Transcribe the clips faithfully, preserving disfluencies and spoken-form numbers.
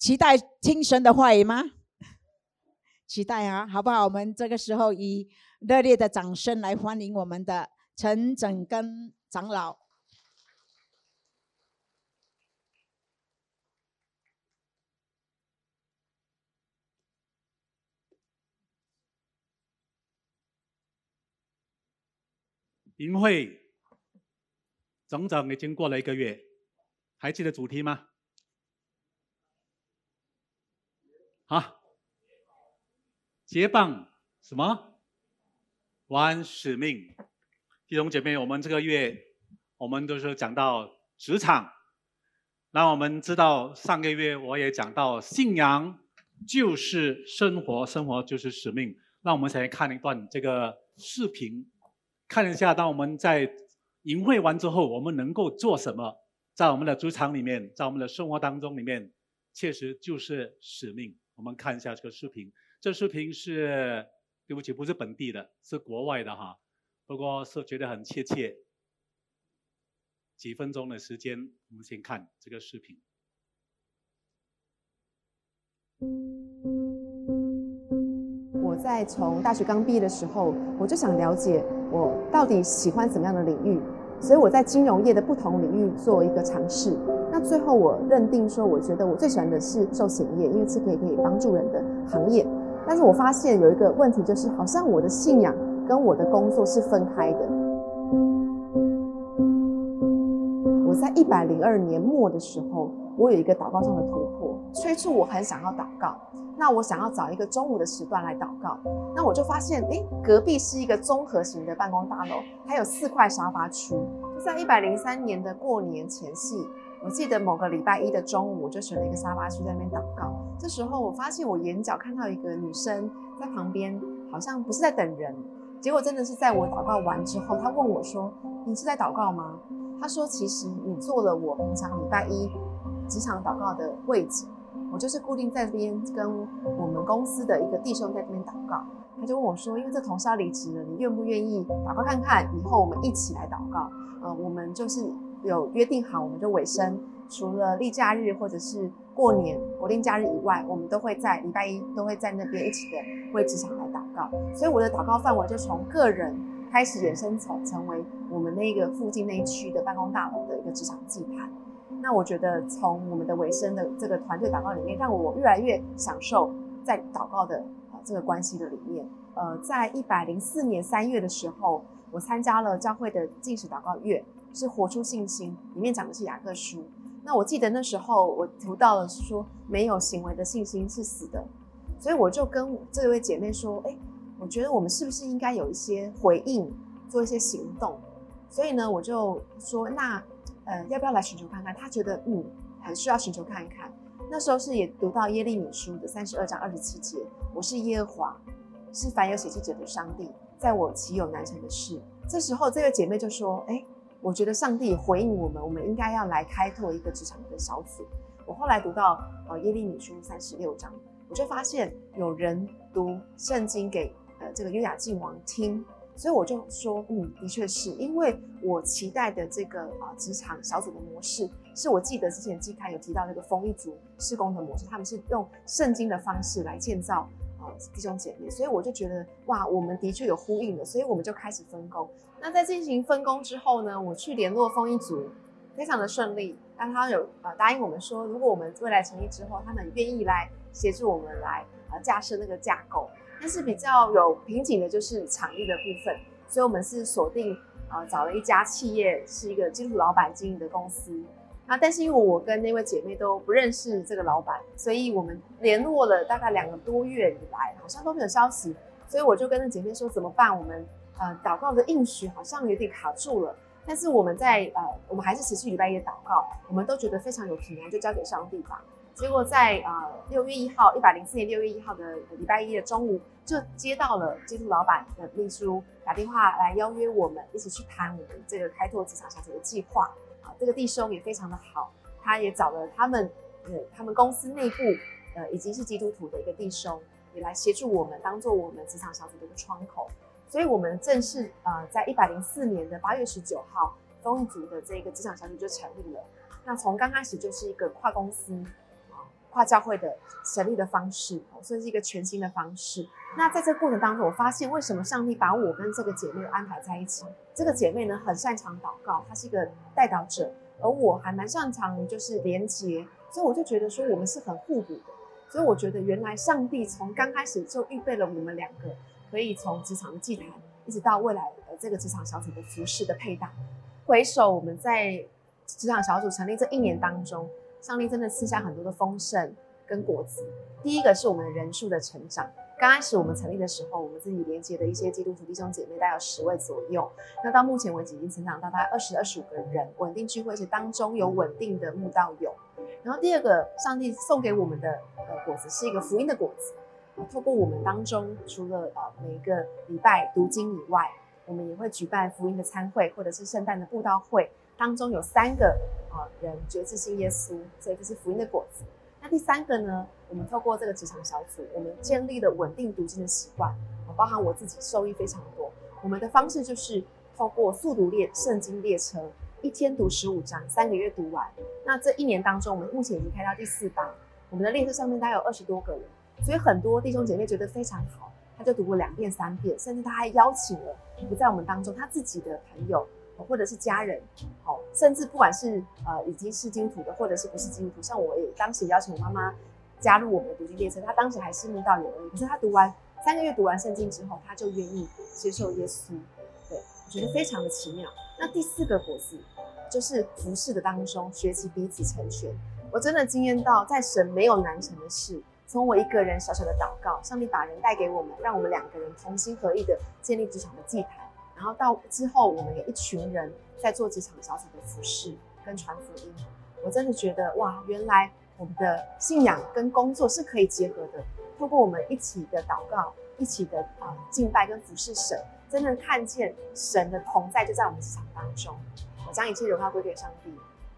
期待听神的话语吗？期待啊，好不好？我们这个时候以热烈的掌声来欢迎我们的陈整根长老。 营会整整已经过了一个月，还记得主题吗？啊，接棒什么？完使命。弟兄姐妹，我们这个月我们都是讲到职场，那我们知道上个月我也讲到信仰就是生活，生活就是使命。那我们先看一段这个视频，看一下当我们在营会完之后，我们能够做什么？在我们的职场里面，在我们的生活当中里面，确实就是使命。我们看一下这个视频，这视频是对不起，不是本地的，是国外的哈，不过是觉得很切切。几分钟的时间，我们先看这个视频。 我在从大学刚毕业的时候，我就想了解我到底喜欢怎么样的领域，所以我在金融业的不同领域做一个尝试。那最后我认定说，我觉得我最喜欢的是寿险业，因为是可以可以帮助人的行业。但是我发现有一个问题，就是好像我的信仰跟我的工作是分开的。我在一百零二年末的时候，我有一个祷告上的突破，催促我很想要祷告。那我想要找一个中午的时段来祷告，那我就发现，哎，隔壁是一个综合型的办公大楼，它有四块沙发区。就在一百零三年的过年前夕，我记得某个礼拜一的中午，我就选了一个沙发区在那边祷告。这时候我发现我眼角看到一个女生在旁边，好像不是在等人，结果真的是在我祷告完之后，她问我说：“你是在祷告吗？”她说：“其实你做了我平常礼拜一职场祷告的位置。”我就是固定在这边跟我们公司的一个弟兄在这边祷告，他就问我说：“因为这同事要离职了，你愿不愿意祷告看看？以后我们一起来祷告。”呃，我们就是有约定好，我们就尾声，除了例假日或者是过年国定假日以外，我们都会在礼拜一都会在那边一起的为职场来祷告。所以我的祷告范围就从个人开始延伸成成为我们那个附近那一区的办公大楼的一个职场祭坛。那我觉得从我们的尾声的这个团队祷告里面，让我越来越享受在祷告的、呃、这个关系的里面。呃，在一百零四年三月的时候，我参加了教会的禁食祷告月，是活出信心，里面讲的是雅各书。那我记得那时候我读到了说，没有行为的信心是死的，所以我就跟这位姐妹说，哎，我觉得我们是不是应该有一些回应，做一些行动？所以呢，我就说那。呃，要不要来寻求看看？他觉得嗯，很需要寻求看一看。那时候是也读到耶利米书的三十二章二十七节，我是耶和华，是凡有血气者的上帝，在我岂有难成的事？这时候这位姐妹就说：“哎，我觉得上帝回应我们，我们应该要来开拓一个职场的小组。”我后来读到呃耶利米书三十六章，我就发现有人读圣经给呃这个约雅敬王听。所以我就说，嗯，的确是因为我期待的这个啊职场小组的模式，是我记得之前季刊有提到那个丰一族事工的模式，他们是用圣经的方式来建造啊弟兄姐妹，所以我就觉得哇，我们的确有呼应的，所以我们就开始分工。那在进行分工之后呢，我去联络丰一族，非常的顺利，但他有呃答应我们说，如果我们未来成立之后，他们愿意来协助我们来呃架设那个架构。但是比较有瓶颈的就是场地的部分，所以我们是锁定呃找了一家企业，是一个基督徒老板经营的公司。那但是因为我跟那位姐妹都不认识这个老板，所以我们联络了大概两个多月以来，好像都没有消息，所以我就跟那姐妹说怎么办？我们呃祷告的应许好像有点卡住了，但是我们在呃我们还是持续礼拜一的祷告，我们都觉得非常有平安，就交给上帝吧。结果在呃六月一号，一百零四年六月一号的礼拜一的中午，就接到了基督老板的秘书打电话来邀约我们一起去谈我们这个开拓职场小组的计划。啊，这个弟兄也非常的好，他也找了他们呃他们公司内部呃已经是基督徒的一个弟兄，也来协助我们，当做我们职场小组的一个窗口。所以我们正式呃在一百零四年的八月十九号，丰一族的这个职场小组就成立了。那从刚开始就是一个跨公司。 跨教会的成立的方式，所以是一个全新的方式。那在这个过程当中，我发现为什么上帝把我跟这个姐妹安排在一起。这个姐妹呢很擅长祷告，她是一个代祷者，而我还蛮擅长就是连结，所以我就觉得说我们是很互补的。所以我觉得原来上帝从刚开始就预备了我们两个，可以从职场的祭坛一直到未来的这个职场小组的服事的配搭。回首我们在职场小组成立这一年当中，上帝真的赐下很多的丰盛跟果子。第一个是我们的人数的成长。刚开始我们成立的时候，我们自己连接的一些基督徒弟兄姐妹大概有十位左右，那到目前为止已经成长到大概二十、二十五个人，稳定聚会，而且当中有稳定的慕道友。然后第二个，上帝送给我们的呃果子是一个福音的果子。呃、透过我们当中，除了呃每一个礼拜读经以外，我们也会举办福音的餐会，或者是圣诞的布道会，当中有三个呃人决志信耶稣，所以这是福音的果子。那第三个呢，我们透过这个职场小组，我们建立了稳定读经的习惯，包含我自己受益非常多。我们的方式就是透过速读列圣经列车，一天读十五章，三个月读完。那这一年当中，我们目前已经开到第四班，我们的列车上面大概有二十多个人，所以很多弟兄姐妹觉得非常好，他就读过两遍、三遍，甚至他还邀请了不在我们当中他自己的朋友或者是家人，好，甚至不管是呃已经是基督徒的，或者是不是基督徒，像我也当时邀请我妈妈加入我们的读经列车，她当时还是慕道友而已，可是她读完三个月读完圣经之后，她就愿意接受耶稣，对，我觉得非常的奇妙。那第四个果子就是服事的当中学习彼此成全，我真的惊艳到，在神没有难成的事。从我一个人小小的祷告，上帝把人带给我们，让我们两个人同心合意的建立职场的祭坛。然后到之后，我们有一群人在做职场小组的服事跟传福音。我真的觉得哇，原来我们的信仰跟工作是可以结合的。透过我们一起的祷告，一起的啊、呃、敬拜跟服事神，真的看见神的同在就在我们职场当中。我将一切荣耀归给上帝。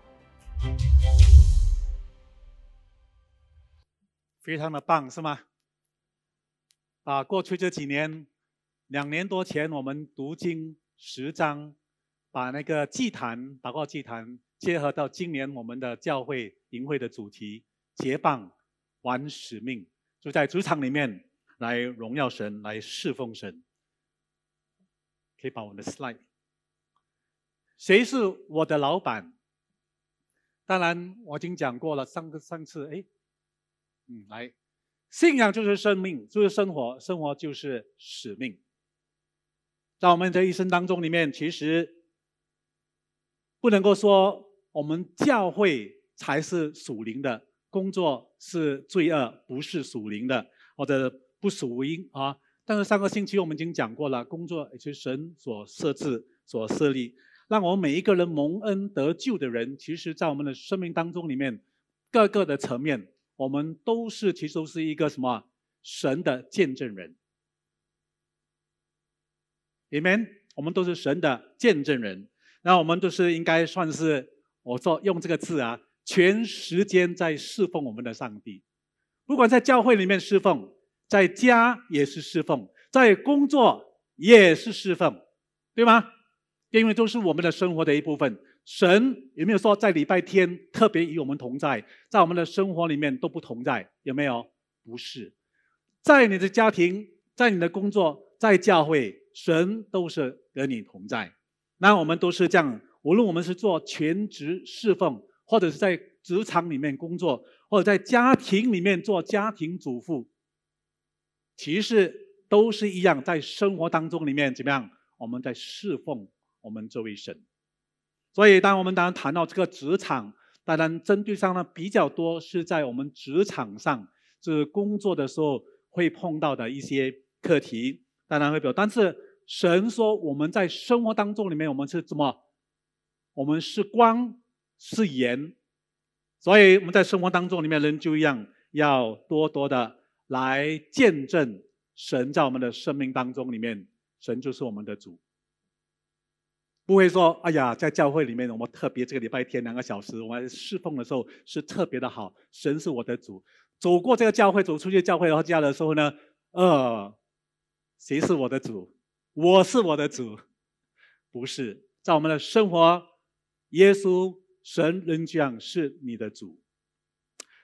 非常的棒，是吗？啊，过去这几年。两年多前，我们读经十章，把那个祭坛、祷告祭坛结合到今年我们的教会营会的主题“结棒完使命”，就在职场里面来荣耀神，来侍奉神。可以把我们的 slide。谁是我的老板？当然，我已经讲过了，上个上次，哎，嗯，来，信仰就是生命，就是生活，生活就是使命。在我们的一生当中里面，其实不能够说我们教会才是属灵的，工作是罪恶，不是属灵的，或者不属灵啊。但是上个星期我们已经讲过了，工作也是神所设置、所设立，让我们每一个人蒙恩得救的人，其实在我们的生命当中里面，各个的层面，我们都是其实都是一个什么神的见证人。Amen， 我们都是神的见证人，那我们都是应该算是，我说用这个字啊，全时间在侍奉我们的上帝。不管在教会里面侍奉，在家也是侍奉，在工作也是侍奉，对吗？因为都是我们的生活的一部分。神有没有说在礼拜天特别与我们同在，在我们的生活里面都不同在？有没有？不是，在你的家庭，在你的工作，在教会，神都是跟你同在。那我们都是这样，无论我们是做全职侍奉，或者是在职场里面工作，或者在家庭里面做家庭主妇，其实都是一样，在生活当中里面怎么样？我们在侍奉我们这位神。所以当我们当然谈到这个职场，当然针对上呢比较多是在我们职场上，就是工作的时候会碰到的一些课题，当然会有。但是神说我们在生活当中里面，我们是怎么？我们是光，是盐。所以我们在生活当中里面人就一样，要多多的来见证神在我们的生命当中里面，神就是我们的主。不会说，哎呀，在教会里面，我们特别这个礼拜天两个小时，我们侍奉的时候是特别的好，神是我的主。走过这个教会，走出去教会然后家的时候呢，呃，谁是我的主？我是我的主，不是。在我们的生活，耶稣、神、人这样是你的主。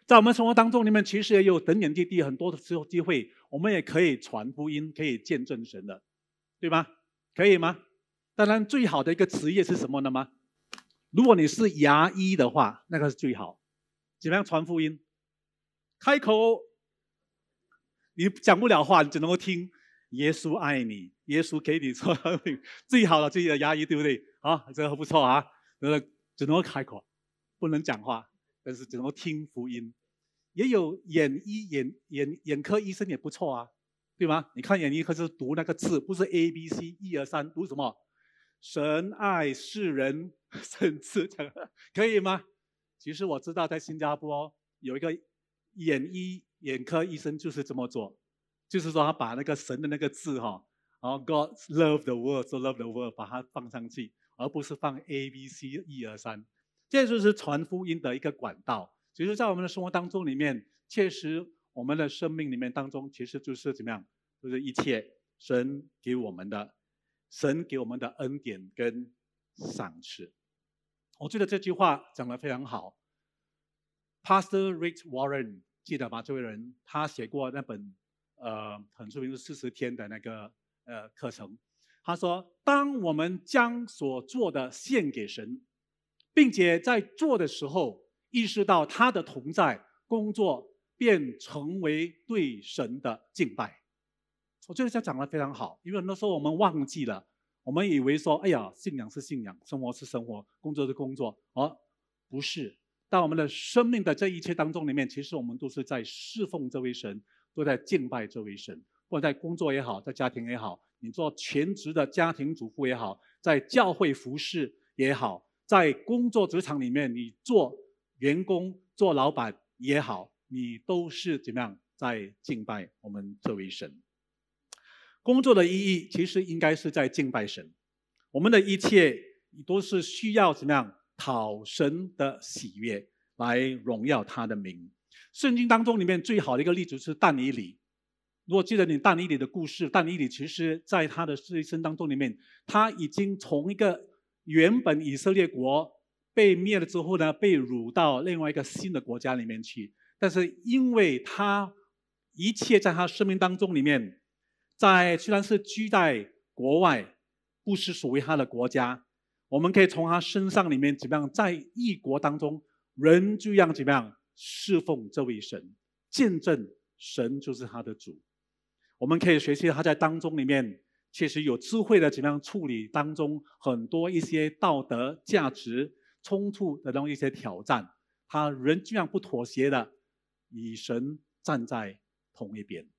在我们生活当中里面，其实也有等点滴滴很多的时候机会，我们也可以传福音，可以见证神的，对吗？可以吗？当然，最好的一个职业是什么呢吗？如果你是牙医的话，那个是最好。怎么样传福音？开口，你讲不了话，你只能够听耶稣爱你，耶稣给你说最好的自己的牙医，对不对？啊，这个不错啊，只能够开口，不能讲话，但是只能够听福音。也有眼医眼眼眼科医生也不错啊，对吗？你看眼医科是读那个字，不是 A B C 一二三，读什么？神爱世人，甚至可以吗？其实我知道在新加坡有一个眼医眼科医生就是这么做，就是说他把那个神的那个字哈，然后 God love the world, so love the world 把它放上去，而不是放 A B C 一二三，这就是传福音的一个管道。其实，在我们的生活当中里面，确实我们的生命里面当中，其实就是怎么样，就是一切神给我们的，神给我们的恩典跟赏赐。我觉得这句话讲得非常好。Pastor Rick Warren 记得吗？这位人他写过那本呃很出名的四十天的那个呃课程。他说，当我们将所做的献给神，并且在做的时候意识到他的同在，工作便成为对神的敬拜。我觉得这讲得非常好，因为很多时候我们忘记了，我们以为说，哎呀，信仰是信仰，生活是生活，工作是工作，而不是。在我们的生命的这一切当中里面，其实我们都是在侍奉这位神，都在敬拜这位神。或者在工作也好，在家庭也好，你做全职的家庭主妇也好，在教会服侍也好，在工作职场里面你做员工、做老板也好，你都是怎么样在敬拜我们这位神。工作的意义其实应该是在敬拜神，我们的一切都是需要怎么样讨神的喜悦，来荣耀他的名。圣经当中里面最好的一个例子是但以理。如果记得你但以理的故事，但以理其实在他的这一生当中里面，他已经从一个原本以色列国被灭了之后呢，被掳到另外一个新的国家里面去。但是因为他一切在他生命当中里面，在虽然是居在国外，不是属于他的国家，我们可以从他身上里面怎么样，在异国当中，人就要怎么样侍奉这位神，见证神就是他的主。我们可以学习他在当中里面确实有智慧的怎么样处理当中很多一些道德价值冲突的那种一些挑战，他人这样不妥协的与神站在同一边。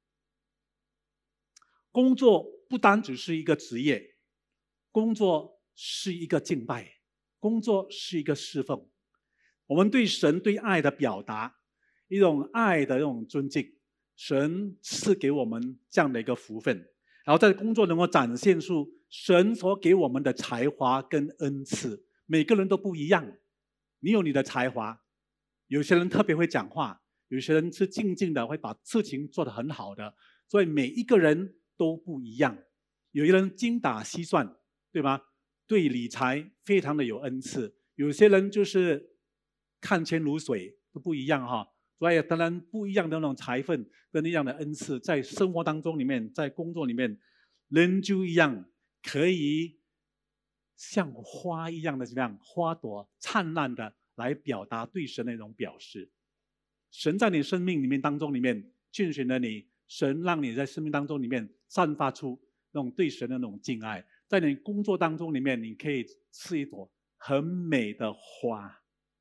工作不单只是一个职业，工作是一个敬拜，工作是一个侍奉，我们对神对爱的表达，一种爱的一种尊敬。神赐给我们这样的一个福分，然后在工作能够展现出神所给我们的才华跟恩赐。每个人都不一样，你有你的才华，有些人特别会讲话，有些人是静静的会把事情做得很好的，所以每一个人都不一样。有些人精打细算，对吗？对理财非常的有恩赐，有些人就是看钱如水，都不一样哈。所以当然不一样的那种才分跟一样的恩赐，在生活当中里面，在工作里面，人就一样可以像花一样的怎么样，花朵灿烂的来表达对神的一种表示。神在你生命里面当中里面拣选了你，神让你在生命当中里面散发出那种对神的那种敬爱。在你工作当中里面，你可以是一朵很美的花。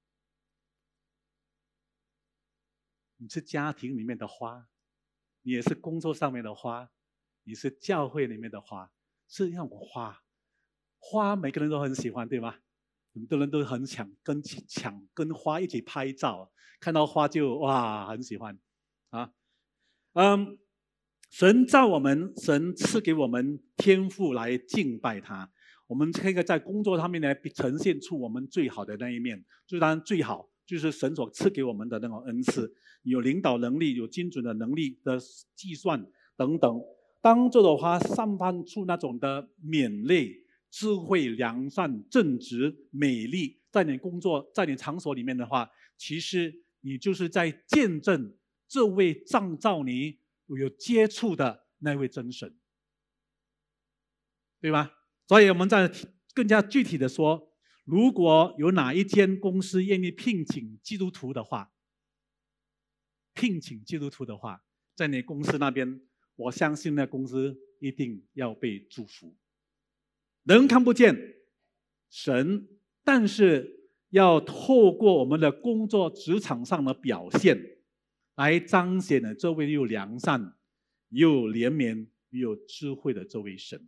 你是家庭里面的花，你也是工作上面的花，你是教会里面的花，是那种花。花每个人都很喜欢，对吗？很多人都很想跟抢跟花一起拍照，看到花就哇很喜欢啊。嗯，神造我们，神赐给我们天赋来敬拜他。我们可以在工作上面呢呈现出我们最好的那一面，就当然最好就是神所赐给我们的那种恩赐，有领导能力，有精准的能力的计算等等。当这朵花散发出那种的勉励、智慧、良善、正直、美丽，在你工作、在你场所里面的话，其实你就是在见证这位创造你有接触的那位真神，对吧？所以我们再更加具体的说，如果有哪一间公司愿意聘请基督徒的话，聘请基督徒的话，在你公司那边，我相信那公司一定要被祝福。人看不见神，但是要透过我们的工作职场上的表现，来彰显了这位又良善又怜悯又有智慧的这位神。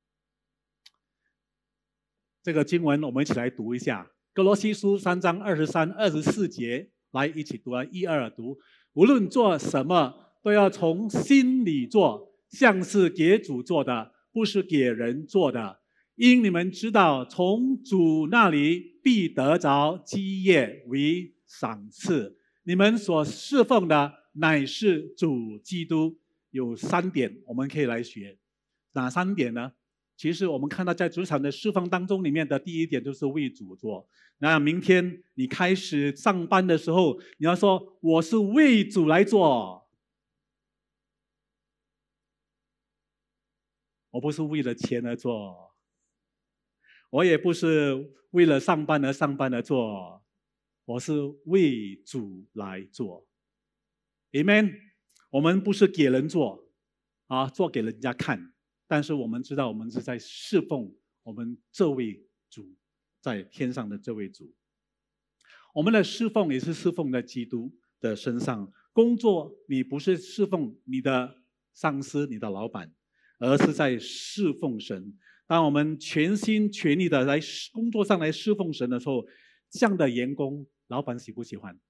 这个经文我们一起来读一下，歌罗西书三章二十三、二十四节，来一起读啊，一二读。无论做什么，都要从心里做，像是给主做的，不是给人做的。因你们知道，从主那里必得着基业为赏赐。你们所侍奉的乃是主基督。有三点我们可以来学，哪三点呢？其实我们看到在职场的侍奉当中，里面的第一点就是为主做。那明天你开始上班的时候，你要说我是为主来做，我不是为了钱而做，我也不是为了上班而上班而做，我是为主来做。 Amen。 我们不是给人做啊，做给人家看，但是我们知道我们是在侍奉我们这位主，在天上的这位主。我们的侍奉也是侍奉在基督的身上。工作你不是侍奉你的上司、你的老板，而是在侍奉神。当我们全心全意的来工作上来侍奉神的时候，这样的员工，老板喜不喜欢？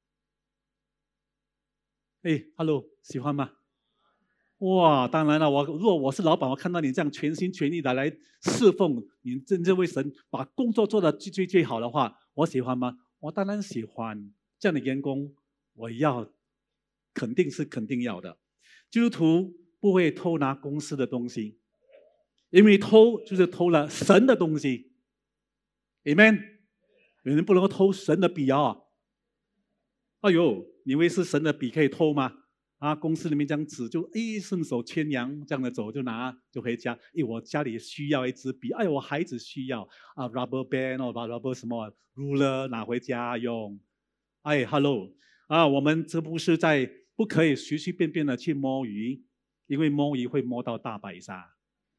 哎 ，Hello， 喜欢吗？哇，当然了，我如果我是老板，我看到你这样全心全意的来侍奉你这这位神，把工作做得最最最好的话，我喜欢吗？我当然喜欢。这样的员工，我要，肯定是肯定要的。基督徒不会偷拿公司的东西，因为偷就是偷了神的东西。Amen。有人不能够偷神的笔啊！哎呦，你以为是神的笔可以偷吗？啊，公司里面这样纸就哎顺手牵羊这样的走就拿就回家。哎，我家里需要一支笔，哎，我孩子需要啊 rubber band 哦 ，rubber 什么 ruler 拿回家用。哎 ，hello 啊，我们这不是在不可以随随便便的去摸鱼，因为摸鱼会摸到大白鲨。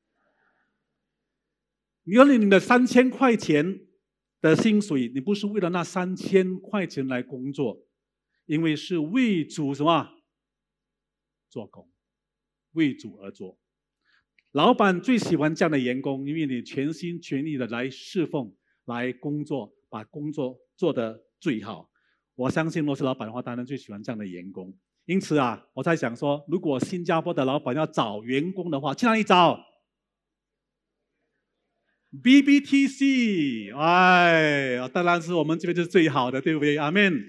你有你的三千块钱的薪水，你不是为了那三千块钱来工作，因为是为主什么？做工，为主而做。老板最喜欢这样的员工，因为你全心全意的来侍奉、来工作，把工作做得最好。我相信，若是老板的话，当然最喜欢这样的员工。因此啊，我在想说，如果新加坡的老板要找员工的话，去哪里找 ？B B T C， 哎，当然是我们这边就是最好的，对不对？阿们。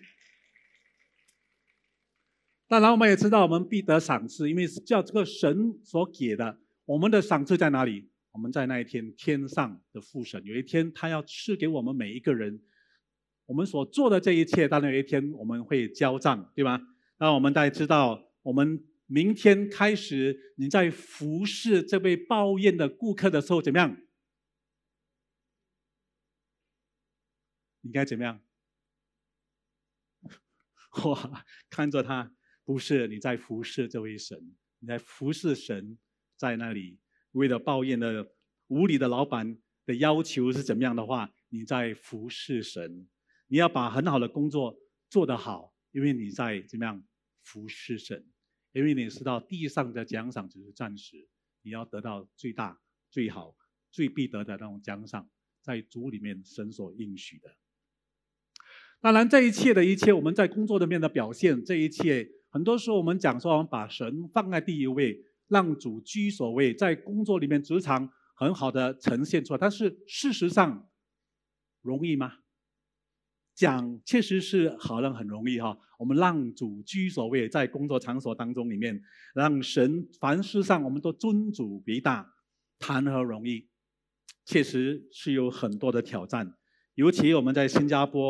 当然，我们也知道我们必得赏赐，因为叫这个神所给的。我们的赏赐在哪里？我们在那一天天上的父神，有一天他要赐给我们每一个人，我们所做的这一切，当然有一天我们会交账，对吧？那我们大家知道，我们明天开始，你在服侍这位抱怨的顾客的时候怎么样？你该怎么样？哇，看着他。不是你在服侍这位神，你在服侍神，在那里为了抱怨的无理的老板的要求是怎么样的话，你在服侍神。你要把很好的工作做得好，因为你在怎么样服侍神，因为你知道地上的奖赏只是暂时，你要得到最大、最好、最必得的那种奖赏，在主里面神所应许的。当然，这一切的一切，我们在工作里面的表现，这一切。很多时候我们讲说，我们把神放在第一位，让主居首位，在工作里面、职场很好的呈现出来。但是事实上，容易吗？讲确实是好像很容易哈。我们让主居首位，在工作场所当中里面，让神凡事上我们都尊主为大，谈何容易？确实是有很多的挑战。尤其我们在新加坡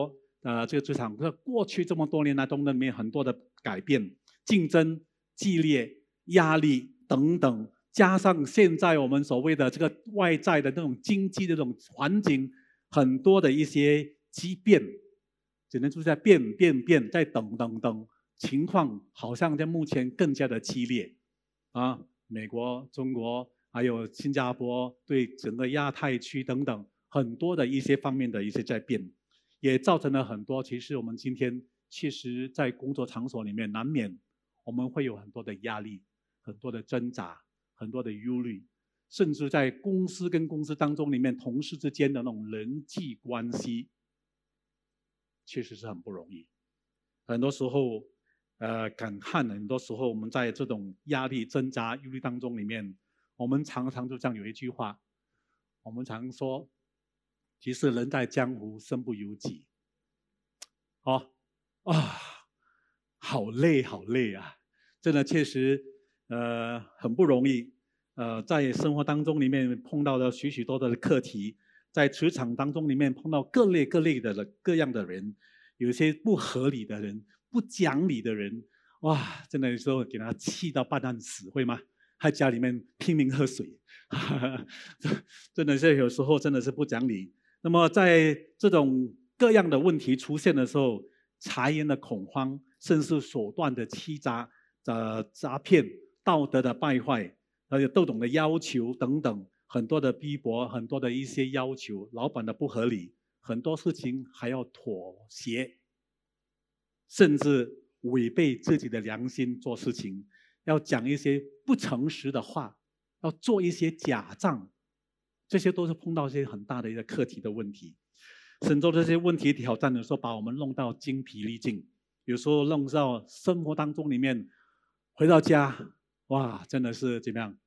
呃这个职场，过去这么多年来中里面很多的改变，竞争激烈、压力等等，加上现在我们所谓的这个外在的那种经济的这种环境，很多的一些畸变，只能就是在变变变，在等等等，情况好像在目前更加的激烈啊，美国、中国还有新加坡对整个亚太区等等很多的一些方面的一些在变，也造成了很多。其实我们今天其实在工作场所里面，难免我们会有很多的压力、很多的挣扎、很多的忧虑，甚至在公司跟公司当中里面，同事之间的那种人际关系，确实是很不容易。很多时候，呃，感叹很多时候我们在这种压力、挣扎、忧虑当中里面，我们常常就这样有一句话，我们常说，其实人在江湖，身不由己。哦，啊，好累，好累啊！真的确实，呃，很不容易。呃，在生活当中里面碰到了许许多多的课题，在职场当中里面碰到各类各类的人、各样的人，有一些不合理的人、不讲理的人，哇，真的有时候给他气到半半死，会吗？在家里面拼命喝水，真的是有时候真的是不讲理。那么在这种各样的问题出现的时候，财源的恐慌，甚至手段的欺诈、呃诈骗、道德的败坏，还有各种的要求等等，很多的逼迫，很多的一些要求，老板的不合理，很多事情还要妥协，甚至违背自己的良心做事情，要讲一些不诚实的话，要做一些假账，这些都是碰到一些很大的一个课题的问题。甚至这些问题挑战的时候，把我们弄到精疲力尽，有时候弄到生活当中里面，回到家，哇，真的是怎么样？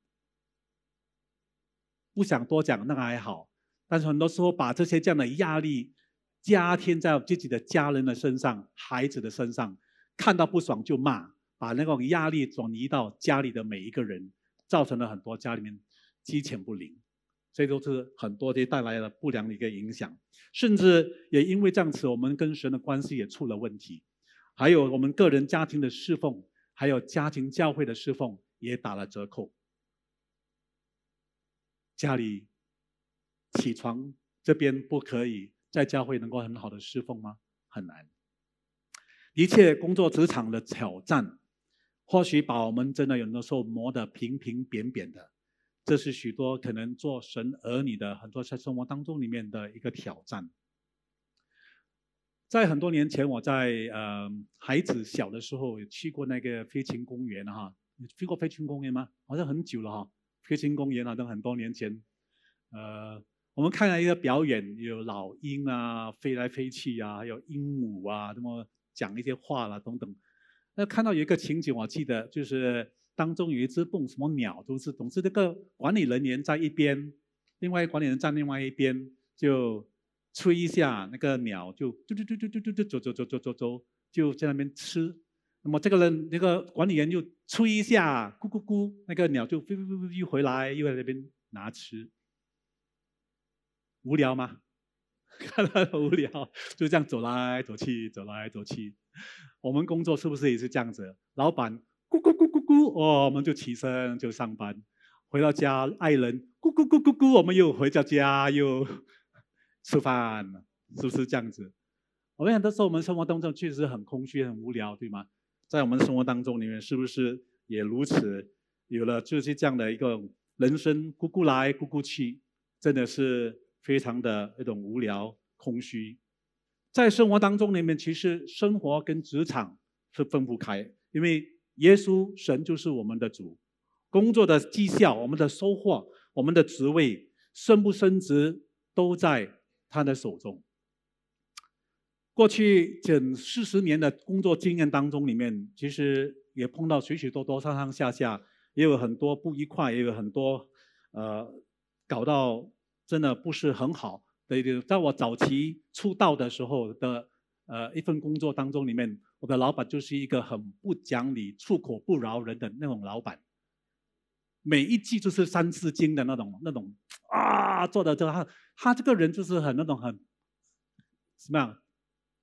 不想多讲，那个还好，但是很多时候把这些这样的压力加添在自己的家人的身上、孩子的身上，看到不爽就骂，把那种压力转移到家里的每一个人，造成了很多家里面鸡犬不宁。所以都是很多的带来了不良的一个影响，甚至也因为这样子，我们跟神的关系也出了问题，还有我们个人家庭的侍奉，还有家庭教会的侍奉也打了折扣。家里起床这边不可以，在教会能够很好的侍奉吗？很难。一切工作职场的挑战，或许把我们真的有的时候磨得平平扁扁的。这是许多可能做神儿女的很多在生活当中里面的一个挑战。在很多年前，我在呃孩子小的时候有去过那个飞禽公园哈，你去过飞禽公园吗？好像很久了哈，飞禽公园好像很多年前，呃，我们看了一个表演，有老鹰啊飞来飞去啊，还有鹦鹉啊，那么讲一些话啦等等。那看到有一个情景，我记得就是。当中有一只蹦什么鸟，都是总是这个管理人员在一边，另外管理人站另外一边，就吹一下那个鸟，就嘟嘟嘟嘟嘟嘟嘟走走走走走走，就在那边吃。那么这个人那个管理员又吹一下，咕咕咕，那个鸟就飞飞飞飞又回来，又在那边拿吃。无聊吗？看到很无聊，就这样走来走去，走来走去。我们工作是不是也是这样子？老板。咕咕咕咕咕，哦，我们就起身就上班，回到家，爱人咕咕咕咕咕，我们又回到家又吃饭，是不是这样子？我们很多时候我们生活当中确实很空虚、很无聊，对吗？在我们生活当中里面，是不是也如此？有了就是这样的一个人生，咕咕来咕咕去，真的是非常的一种无聊、空虚。在生活当中里面，其实生活跟职场是分不开，因为耶稣神就是我们的主，工作的绩效、我们的收获、我们的职位升不升职都在他的手中。过去整四十年的工作经验当中里面，其实也碰到许许多多上上下下，也有很多不愉快，也有很多呃搞到真的不是很好的一个。在我早期出道的时候的呃一份工作当中里面，我的老板就是一个很不讲理、出口不饶人的那种老板，每一季就是三四斤的那种那种啊，做的这他他这个人就是很那种很什么样，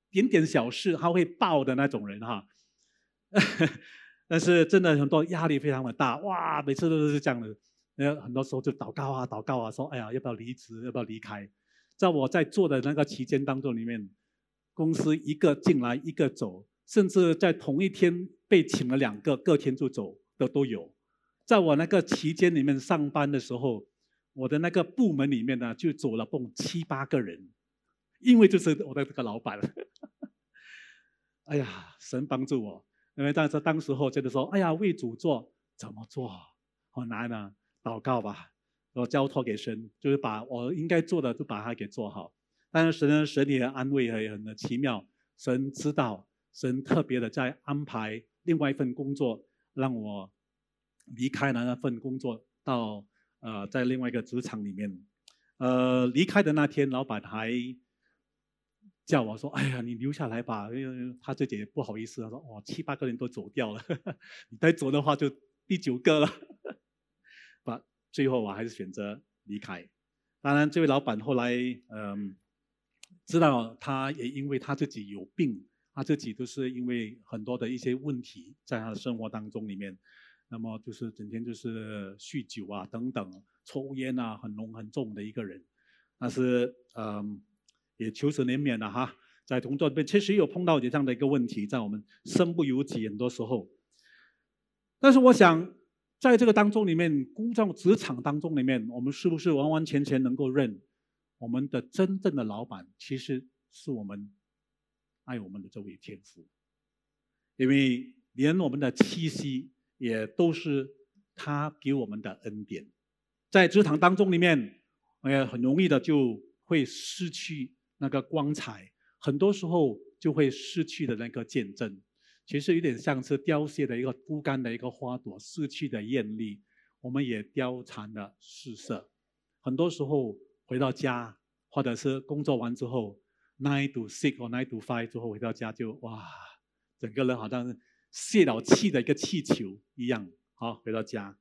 点点小事他会爆的那种人哈。但是真的很多压力非常的大，哇，每次都是这样的。呃，很多时候就祷告啊祷告啊，说哎呀要不要离职，要不要离开。在我在做的那个期间当中里面，公司一个进来一个走，甚至在同一天被请了两个，隔天就走的都有。在我那个期间里面上班的时候，我的那个部门里面呢就走了共七八个人，因为就是我的这个老板。哎呀，神帮助我，因为当时当时候觉得说，哎呀，为主做怎么做好难啊，祷告吧，我交托给神，就是把我应该做的就把它给做好。但是神呢，神也安慰也很奇妙，神知道，神特别的在安排另外一份工作，让我离开了那份工作，到呃在另外一个职场里面。呃，离开的那天，老板还叫我说：“哎呀，你留下来吧。”因为他自己也不好意思，他说：“哇，七八个人都走掉了，你再走的话就第九个了。”把最后我还是选择离开。当然，这位老板后来嗯知道他也因为他自己有病，他自己都是因为很多的一些问题在他的生活当中里面，那么就是整天就是酗酒啊等等，抽烟啊很浓很重的一个人。但是嗯。也求神怜悯了哈，在同座边确实有碰到这样的一个问题，在我们身不由己很多时候。但是我想，在这个当中里面，工作职场当中里面，我们是不是完完全全能够认我们的真正的老板其实是我们爱我们的这位天父？因为连我们的气息也都是他给我们的恩典。在职场当中里面，也很容易的就会失去那个光彩，很多时候就会失去的那个见证。其实有点像是凋谢的一个枯干的一个花朵，失去的艳丽，我们也凋残了世色。很多时候回到家，或者是工作完之后 nine to six 或 nine to five 之后回到家就哇，整个人好像泄了气的一个气球一样。好，回到家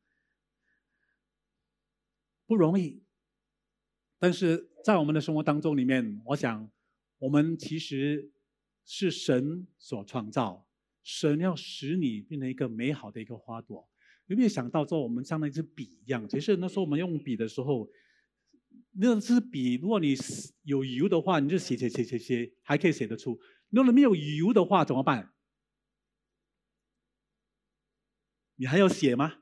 不容易。但是在我们的生活当中里面，我想我们其实是神所创造，神要使你变成一个美好的一个花朵。有没有想到说我们像那支笔一样？其实那时候我们用笔的时候，那支笔如果你有油的话，你就写写写写写，还可以写得出。如果没有油的话怎么办？你还要写吗？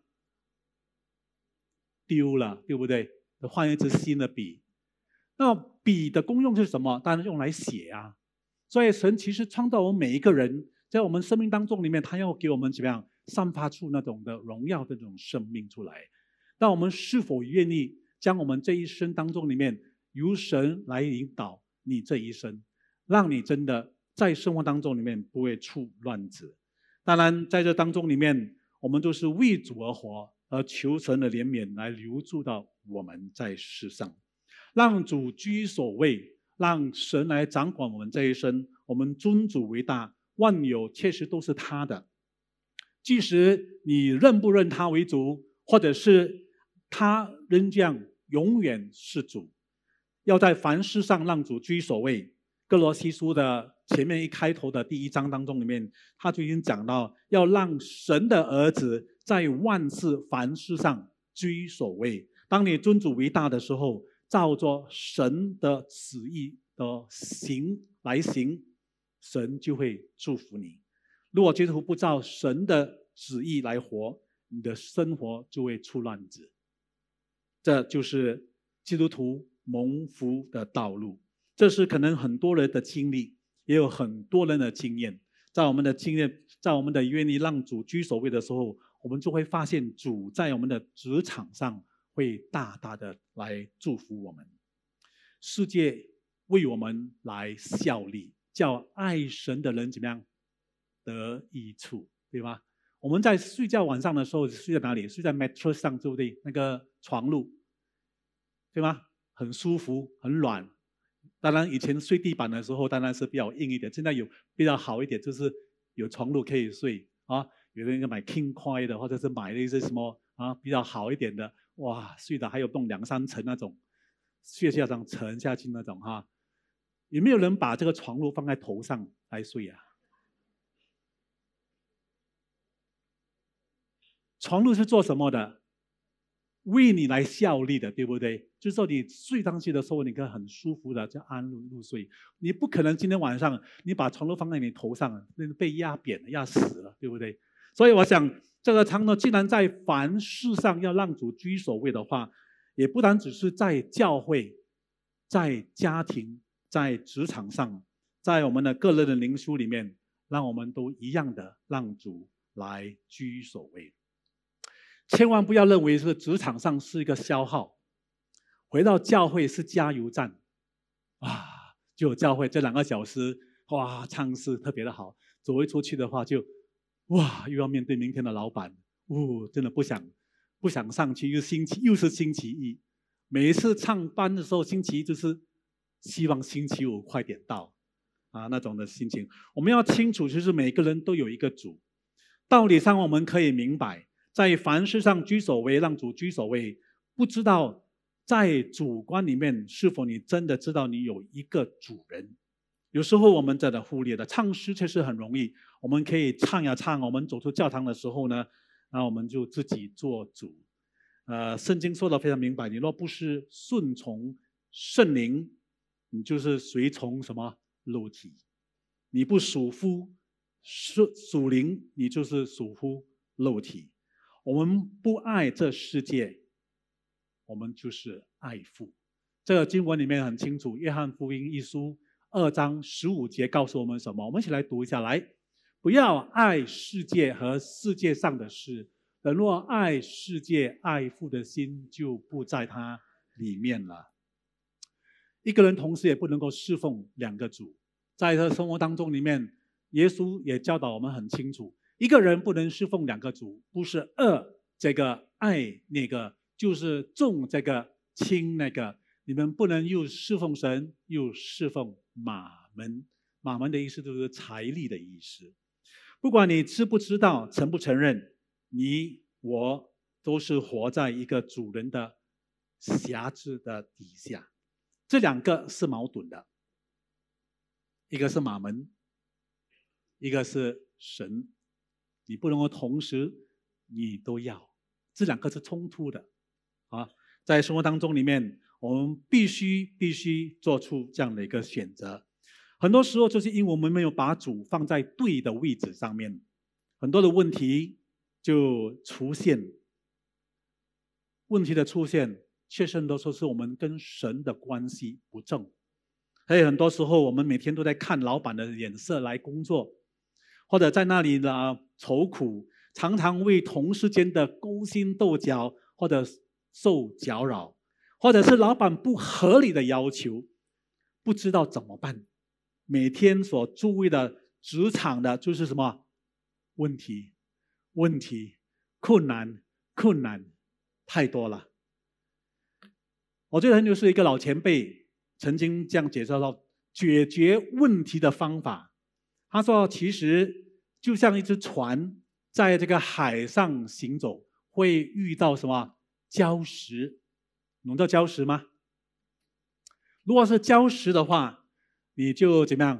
丢了，对不对？换一支新的笔。那笔的功用是什么？当然用来写啊。所以神其实创造我们每一个人，在我们生命当中里面，他要给我们怎么样散发出那种的荣耀的这种生命出来。那我们是否愿意将我们这一生当中里面由神来引导你这一生，让你真的在生活当中里面不会出乱子？当然在这当中里面，我们都是为主而活，而求神的怜悯来留住到我们在世上，让主居所位，让神来掌管我们这一生。我们尊主为大，万有确实都是他的。即使你认不认他为主，或者是他仍将永远是主，要在凡事上让主居所位。哥罗西书的前面一开头的第一章当中里面，他就已经讲到要让神的儿子在万事凡事上居所位。当你尊主为大的时候，照着神的旨意的行来行，神就会祝福你。如果基督徒不照神的旨意来活，你的生活就会出乱子。这就是基督徒蒙福的道路。这是可能很多人的经历，也有很多人的经验。在我们的经验，在我们的愿意让主居所位的时候，我们就会发现主在我们的职场上会大大的来祝福我们。世界为我们来效力，叫爱神的人怎么样得益处，对吧？我们在睡觉晚上的时候睡在哪里？睡在 mattress 上，对不对？那个床褥，对吗？很舒服，很软。当然以前睡地板的时候当然是比较硬一点，现在有比较好一点，就是有床褥可以睡啊。有的人买 king size 的，或者是买了一些什么啊比较好一点的，哇，睡的还有动两三层那种，血下上沉下去那种哈。 有没有人把这个床褥放在头上来睡啊？床褥是做什么的？为你来效力的，对不对？就是说你睡上去的时候，你可以很舒服的就安入入睡。你不可能今天晚上你把床褥放在你头上，那被压扁了、压死了，对不对？所以我想，这个长呢，既然在凡事上要让主居首位的话，也不单只是在教会、在家庭、在职场上，在我们的个人的灵修里面，让我们都一样的让主来居首位。千万不要认为是职场上是一个消耗，回到教会是加油站啊！就有教会这两个小时，哇，唱诗特别的好。走一出去的话就，哇，又要面对明天的老板，哦，真的不想不想上去。又星期又是星期一，每一次唱班的时候，星期一就是希望星期五快点到啊，那种的心情。我们要清楚，就是每个人都有一个主，道理上我们可以明白。在凡事上居首位，让主居首位，不知道在主观里面是否你真的知道你有一个主人。有时候我们真的忽略了，唱诗确实很容易，我们可以唱呀唱，我们走出教堂的时候呢，那我们就自己做主。呃，圣经说的非常明白，你若不是顺从圣灵，你就是随从什么肉体；你不属乎属属灵，你就是属乎肉体。我们不爱这世界，我们就是爱父。这个经文里面很清楚，约翰福音一书二章十五节告诉我们什么？我们一起来读一下来。不要爱世界和世界上的事，人若爱世界，爱父的心就不在他里面了。一个人同时也不能够侍奉两个主。在他生活当中里面，耶稣也教导我们很清楚，一个人不能侍奉两个主，不是恶这个爱那个，就是重这个轻那个。你们不能又侍奉神又侍奉马门。马门的意思就是财力的意思。不管你知不知道，承不承认，你我都是活在一个主人的辖制的底下。这两个是矛盾的，一个是马门，一个是神。你不能够同时你都要，这两个是冲突的啊！在生活当中里面，我们必须必须做出这样的一个选择。很多时候就是因为我们没有把主放在对的位置上面，很多的问题就出现。问题的出现，确实很多时候是我们跟神的关系不正。还有很多时候，我们每天都在看老板的脸色来工作。或者在那里呢愁苦，常常为同事间的勾心斗角或者受搅扰，或者是老板不合理的要求，不知道怎么办。每天所注意的职场的就是什么问题问题困难困难太多了。我记得很久是一个老前辈曾经这样介绍到解决问题的方法。他说其实就像一只船在这个海上行走，会遇到什么礁石。你知道礁石吗？如果是礁石的话，你就怎么样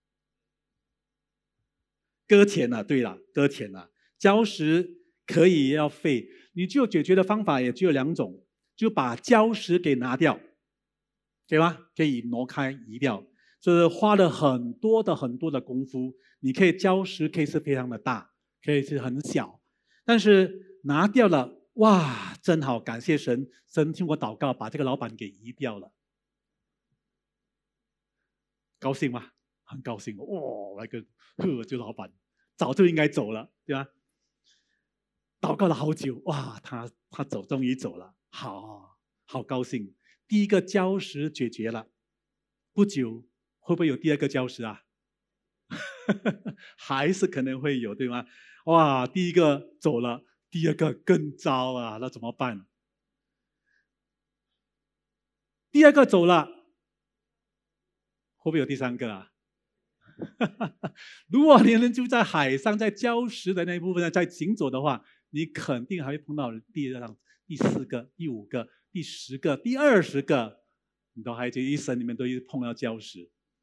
搁浅了。对了，搁浅了。礁石可以要废，你就解决的方法也只有两种，就把礁石给拿掉，对吧？可以挪开移掉，就是花了很多的很多的功夫。你可以礁石可以是非常的大，可以是很小，但是拿掉了，哇，真好，感谢神，神听我祷告，把这个老板给移掉了。高兴吗？很高兴哦，那个呵，这老板早就应该走了，对吧？祷告了好久，哇，他他走，终于走了，好好高兴。第一个礁石解决了，不久会不会有第二个礁石啊？还是可能会有，对吗？哇，第一个走了，第二个更糟啊，那怎么办？第二个走了，会不会有第三个啊？如果你能住在海上，在礁石的那一部分在行走的话，你肯定还会碰到第二、第四个、第五个、第十个、第二十个，你都还这一生里面都一直碰到礁石。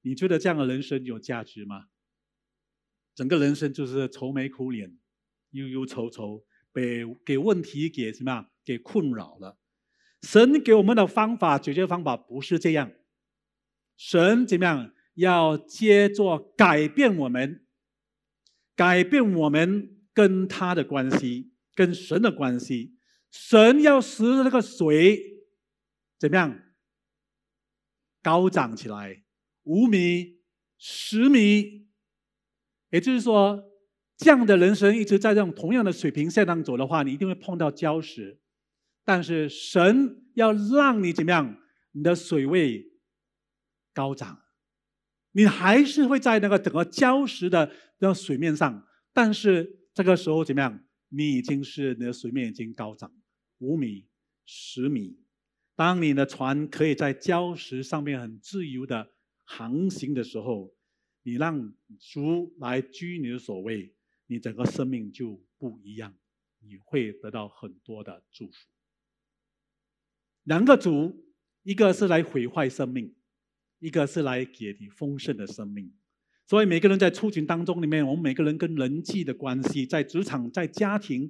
你觉得这样的人生有价值吗？整个人生就是愁眉苦脸，忧忧愁愁，被给问题给什么样给困扰了。神给我们的方法解决方法不是这样，神怎么样要接着改变我们，改变我们跟他的关系，跟神的关系。神要使那个水怎么样高涨起来，五米、十米，也就是说，这样的人生一直在这种同样的水平线上走的话，你一定会碰到礁石。但是神要让你怎么样？你的水位高涨，你还是会在那个整个礁石的那个水面上，但是这个时候怎么样？你已经是你的水面已经高涨五米、十米。当你的船可以在礁石上面很自由的航行的时候，你让主来居你的所位，你整个生命就不一样，你会得到很多的祝福。两个主，一个是来毁坏生命，一个是来给你丰盛的生命。所以每个人在处境当中里面，我们每个人跟人际的关系，在职场、在家庭，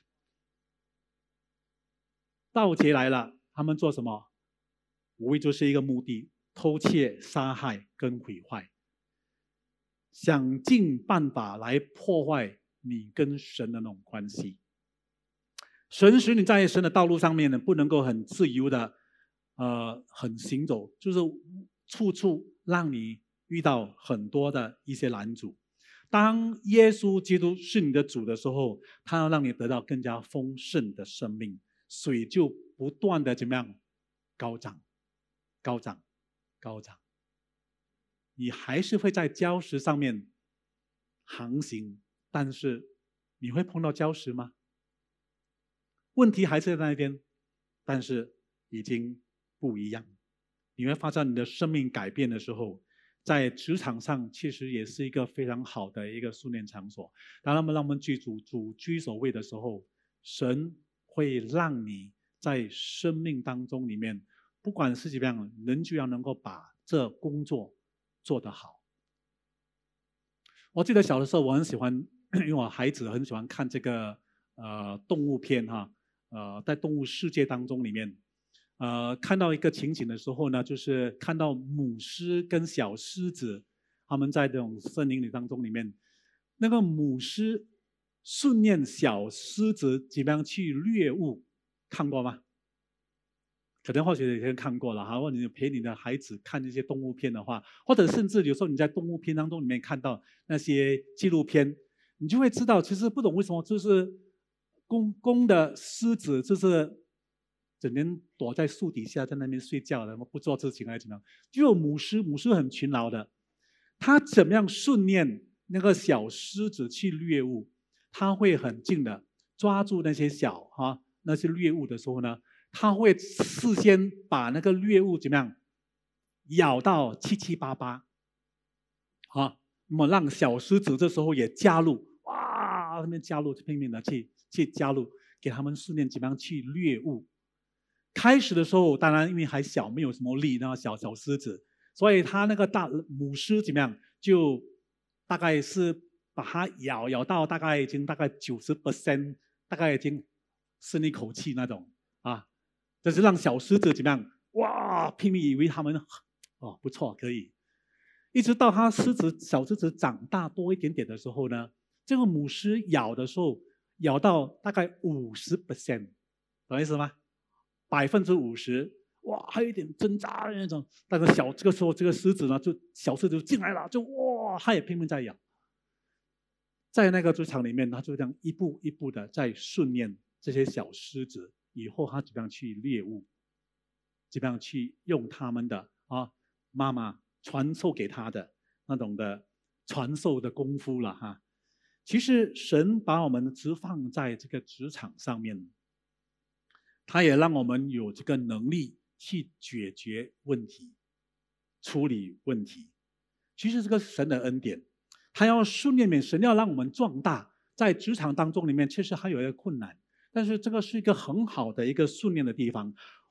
盗贼来了，他们做什么？无非就是一个目的：偷窃、杀害跟毁坏，想尽办法来破坏你跟神的那种关系。神使你在神的道路上面呢，不能够很自由的，呃，很行走，就是处处让你遇到很多的一些拦阻。当耶稣基督是你的主的时候，他要让你得到更加丰盛的生命，水就不断的怎么样高涨、高涨、高涨。你还是会在礁石上面航行，但是你会碰到礁石吗？问题还是在那边，但是已经不一样。你会发现你的生命改变的时候，在职场上其实也是一个非常好的一个训练场所。当他们让我们居主主居首位的时候，神会让你在生命当中里面，不管是怎么样，人就要能够把这工作做得好。我记得小的时候我很喜欢，因为我孩子很喜欢看这个呃动物片哈。呃，在动物世界当中里面，呃，看到一个情景的时候呢，就是看到母狮跟小狮子，他们在这种森林里当中里面，那个母狮训练小狮子怎么样去猎物，看过吗？可能或许有些人看过了哈，或者你陪你的孩子看这些动物片的话，或者甚至有时候你在动物片当中里面看到那些纪录片，你就会知道，其实不懂为什么就是。公公的狮子就是整天躲在树底下，在那边睡觉的，不做事情还是怎么样？就有母狮，母狮很勤劳的，它怎么样训练那个小狮子去猎物？它会很近的抓住那些小哈、啊、那些猎物的时候呢，它会事先把那个猎物怎么样咬到七七八八，啊，那么让小狮子这时候也加入，哇，他们加入拼命的去。去加入，给他们训练怎么样去猎物。开始的时候，当然因为还小，没有什么力，那小小狮子，所以他那个大母狮怎么样，就大概是把它咬咬到大概已经大概九十 percent， 大概已经深一口气那种啊，这是让小狮子怎么样，哇，拼命以为他们哦不错可以，一直到它狮子小狮子长大多一点点的时候呢，这个母狮咬的时候。咬到大概五十 percent， 懂意思吗？百分之五十，哇，还有一点挣扎的那种。但是小这个时候，这个狮子呢，就小狮子就进来了，就哇，它也拼命在咬。在那个职场里面，它就这样一步一步的在训练这些小狮子，以后它怎么样去猎物，怎么样去用他们的啊妈妈传授给他的那种的传授的功夫了哈。其实神把我们只放在这个职场上面，他也让我们有这个能力去解决问题、处理问题。其实这个是神的恩典，他要训练你，神要让我们壮大。在职场当中里面，确实还有一个困难，但是这个是一个很好的一个训练的地方。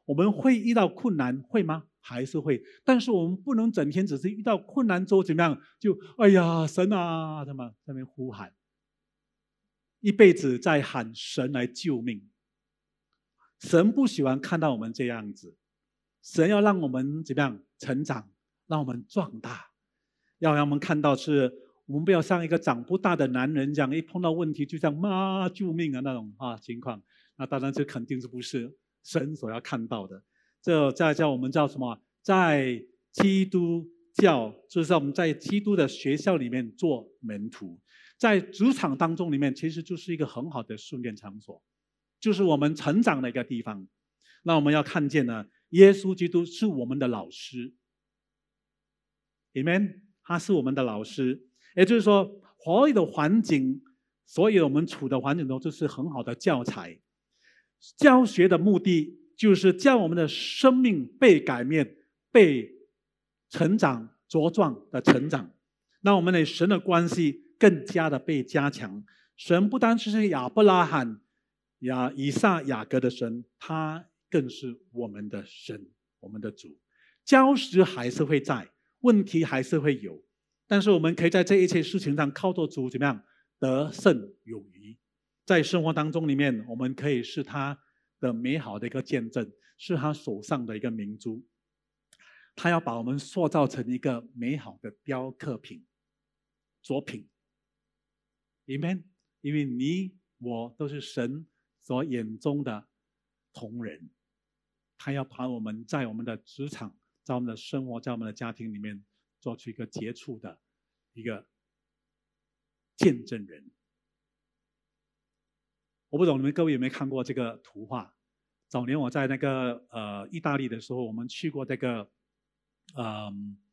我们会遇到困难，会吗？还是会，但是我们不能整天只是遇到困难之后怎么样，就哎呀神啊，怎么在那边呼喊，一辈子在喊神来救命。神不喜欢看到我们这样子，神要让我们怎么样成长，让我们壮大，要让我们看到是我们不要像一个长不大的男人这样，一碰到问题就这样妈救命啊那种啊情况。那当然这肯定是不是神所要看到的。这在叫我们叫什么，在基督教，就是我们在基督的学校里面做门徒，在职场当中里面其实就是一个很好的训练场所，就是我们成长的一个地方。那我们要看见呢，耶稣基督是我们的老师 Amen， 他是我们的老师，也就是说所有的环境，所有我们处的环境都是很好的教材。教学的目的就是叫我们的生命被改变，被成长茁壮的成长，让我们的神的关系更加的被加强。神不单是亚伯拉罕、亚以撒、雅各的神，他更是我们的神，我们的主。礁石还是会在，问题还是会有，但是我们可以在这一切事情上靠着主怎么样得胜有余。在生活当中里面，我们可以是他的美好的一个见证，是他手上的一个明珠。他要把我们塑造成一个美好的雕刻品、作品。Amen。因为你我都是神所眼中的同人，他要把我们在我们的职场、在我们的生活、在我们的家庭里面做出一个杰出的一个见证人。我不懂你们各位有没有看过这个图画？早年我在那个呃意大利的时候，我们去过这个呃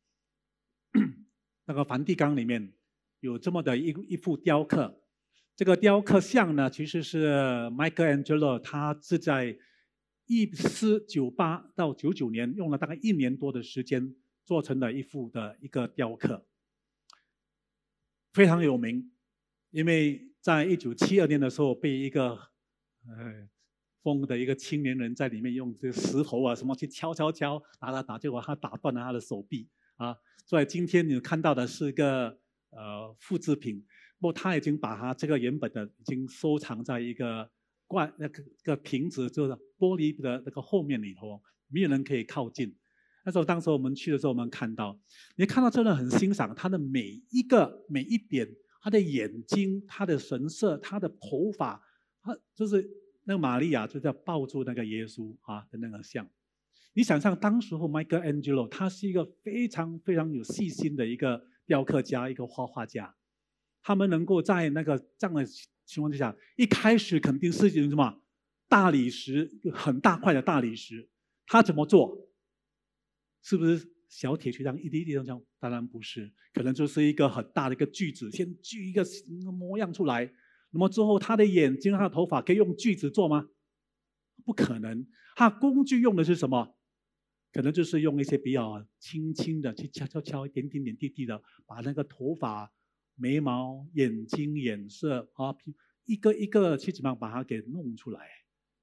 那个梵蒂冈里面有这么的一一幅雕刻。这个雕刻像呢，其实是 Michelangelo 他是在一四九八到九九年用了大概一年多的时间做成的一幅的一个雕刻，非常有名。因为在一九七二年的时候，被一个呃疯的一个青年人在里面用这个石头啊什么去敲敲敲打打打，结果他打断了他的手臂啊。所以今天你看到的是一个呃复制品，不过他已经把他这个原本的已经收藏在一个罐那个个瓶子，就是玻璃的那个后面里头，没有人可以靠近。那时候当时我们去的时候，我们看到，你看到真的很欣赏他的每一个每一点。他的眼睛，他的神色，他的头发，他就是那个玛利亚就在抱住那个耶稣啊的那个像。你想象当时候 Michelangelo 他是一个非常非常有细心的一个雕刻家，一个画画家。他们能够在那个这样的情况之下，一开始肯定是什么大理石，很大块的大理石，他怎么做？是不是？小铁锤这样一滴一滴这样，当然不是，可能就是一个很大的一个锯子，先锯一个模样出来。那么之后，他的眼睛、他的头发可以用锯子做吗？不可能。他工具用的是什么？可能就是用一些比较轻轻的去敲敲敲，一点点点滴滴的，把那个头发、眉毛、眼睛、眼色啊，一个一个去怎么样把它给弄出来，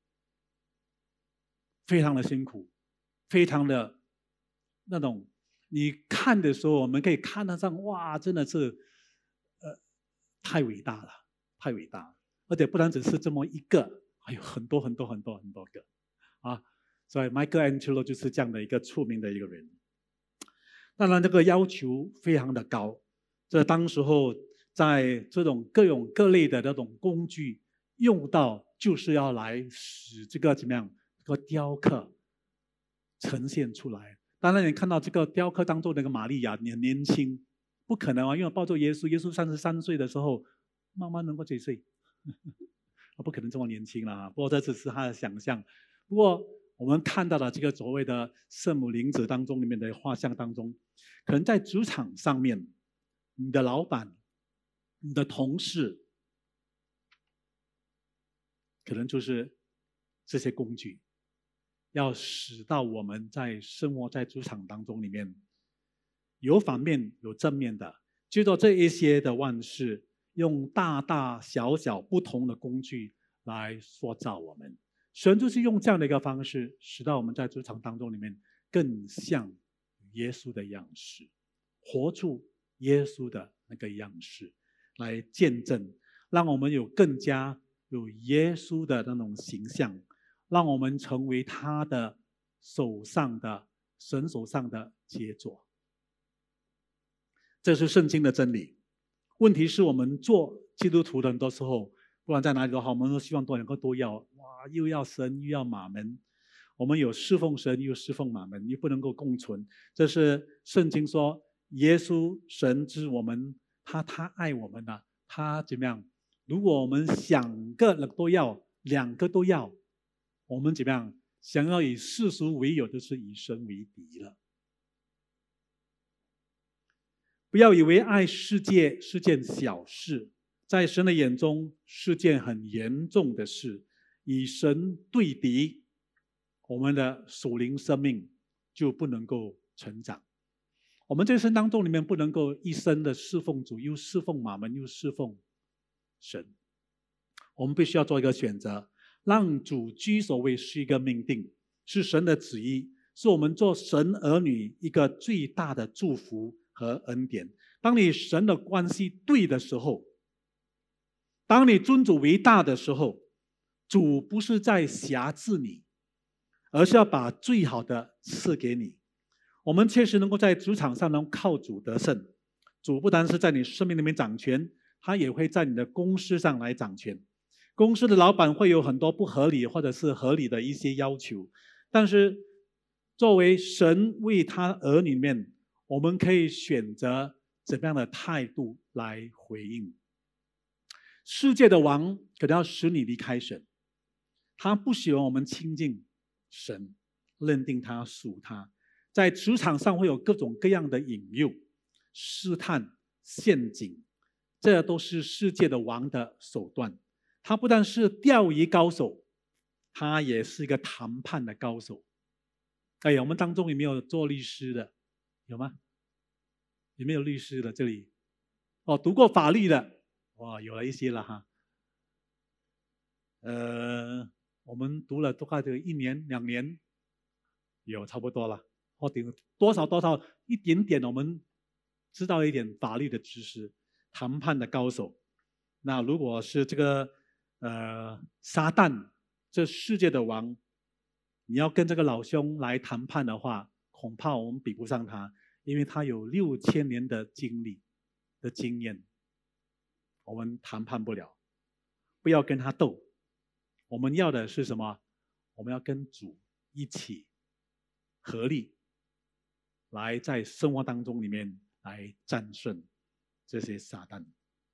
非常的辛苦，非常的。那种你看的时候，我们可以看得上，哇，真的是，呃，太伟大了，太伟大了！而且不单只是这么一个，还有很多很多很多很多个，啊，所以 Michelangelo 就是这样的一个出名的一个人。当然，这个要求非常的高，这当时候在这种各种各类的那种工具用到，就是要来使这个怎么样，这个雕刻呈现出来。当然，你看到这个雕刻当中那个玛利亚，你很年轻，不可能啊！因为抱着耶稣，耶稣三十三岁的时候，妈妈能够几岁？不可能这么年轻了啊！不过这只是他的想象。不过我们看到的这个所谓的圣母灵子当中里面的画像当中，可能在职场上面，你的老板、你的同事，可能就是这些工具。要使到我们在生活在职场当中里面，有反面有正面的，就做这一些的万事，用大大小小不同的工具来塑造我们， 神就是用这样的一个方式，使到我们在职场当中里面更像耶稣的样式，活出耶稣的那个样式，来见证，让我们有更加有耶稣的那种形象，让我们成为他的手上的神手上的杰作。这是圣经的真理。问题是我们做基督徒的很多时候，不管在哪里都好，我们都希望多两个都要，哇，又要神又要马门。我们有侍奉神又侍奉马门，又不能够共存。这是圣经说，耶稣神之我们，他他爱我们啊，他怎么样？如果我们想个都要，两个都要，我们怎么样？想要以世俗为友，就是以神为敌了。不要以为爱世界是件小事，在神的眼中是件很严重的事。以神对敌，我们的属灵生命就不能够成长。我们这一生当中里面不能够一生的侍奉主，又侍奉马门，又侍奉神。我们必须要做一个选择，让主居首位是一个命定，是神的旨意，是我们做神儿女一个最大的祝福和恩典。当你神的关系对的时候，当你尊主为大的时候，主不是在辖制你，而是要把最好的赐给你。我们确实能够在职场上能靠主得胜。主不单是在你生命里面掌权，他也会在你的公司上来掌权。公司的老板会有很多不合理或者是合理的一些要求，但是作为神为他儿女面，我们可以选择怎么样的态度来回应。世界的王可能要使你离开神，他不喜欢我们亲近神，认定他属他。在职场上会有各种各样的引诱、试探、陷阱，这都是世界的王的手段。他不但是钓鱼高手，他也是一个谈判的高手。哎，我们当中有没有做律师的？有吗？有没有律师的这里？哦，读过法律的，哇，有了一些了哈。呃，我们读了大概这一年两年，有差不多了。或顶多少多少一点点，我们知道一点法律的知识，谈判的高手。那如果是这个呃撒旦，这世界的王，你要跟这个老兄来谈判的话，恐怕我们比不上他，因为他有六千年的经历的经验，我们谈判不了。不要跟他斗，我们要的是什么？我们要跟主一起合力，来在生活当中里面来战胜这些撒旦。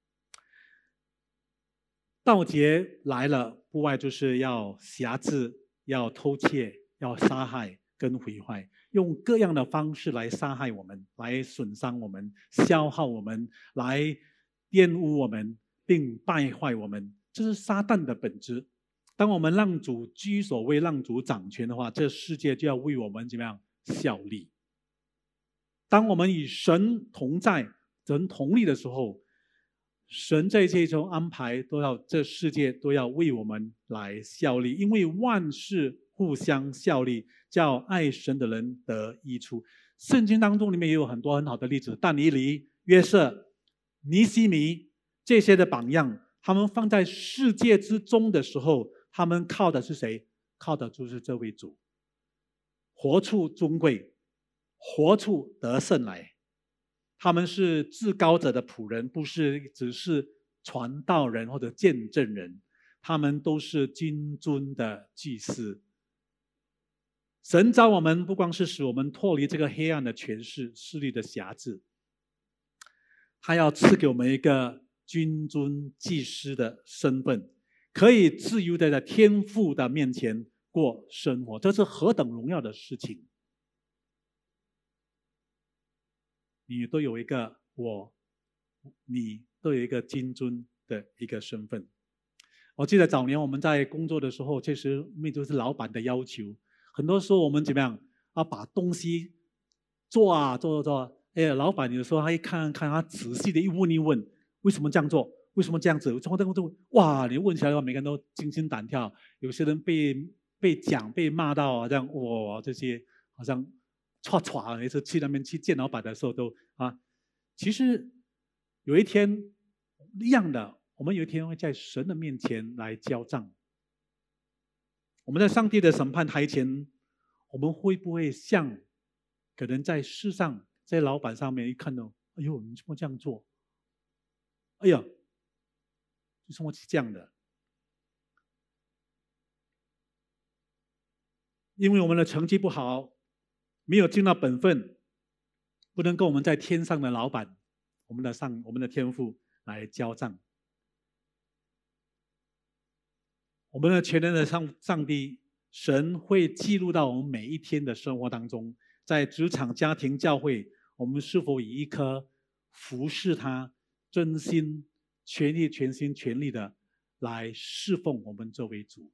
盗劫来了，不外就是要辖制、要偷窃、要杀害跟毁坏，用各样的方式来杀害我们，来损伤我们，消耗我们，来玷污我们，并败坏我们。这是撒旦的本质。当我们让主居首位，让主掌权的话，这世界就要为我们怎么样效力。当我们与神同在、神同力的时候，神在这种安排都要，这世界都要为我们来效力，因为万事互相效力，叫爱神的人得益处。圣经当中里面也有很多很好的例子，但以理、约瑟、尼希米这些的榜样，他们放在世界之中的时候，他们靠的是谁？靠的就是这位主，活出尊贵，活出得胜来。他们是至高者的仆人，不是只是传道人或者见证人，他们都是君尊的祭司。神召我们不光是使我们脱离这个黑暗的权势势力的辖制，他要赐给我们一个君尊祭司的身份，可以自由的在天父的面前过生活，这是何等荣耀的事情。你都有一个我，你都有一个君尊的一个身份。我记得早年我们在工作的时候，确实面对是老板的要求，很多时候我们怎么样啊，把东西做啊做做做，哎，老板有时候他一看看，他仔细的一问一问，为什么这样做？ 为什么这样子？怎么这么多？哇！你问起来的话，每个人都惊心胆跳。有些人被被讲、被骂到好像哇，这些好像歘歘，每次去那边去见老板的时候都啊。其实有一天一样的，我们有一天会在神的面前来交账。我们在上帝的审判台前，我们会不会像可能在世上在老板上面一看到，哎呦，你怎么这样做？哎呀！就什么是这样的？因为我们的成绩不好，没有尽到本分，不能跟我们在天上的老板，我们的上我们的天父来交账。我们的全能的上上帝，神会记录到我们每一天的生活当中，在职场、家庭、教会，我们是否以一颗服侍他、真心、全力、全心全力的来侍奉我们这位主。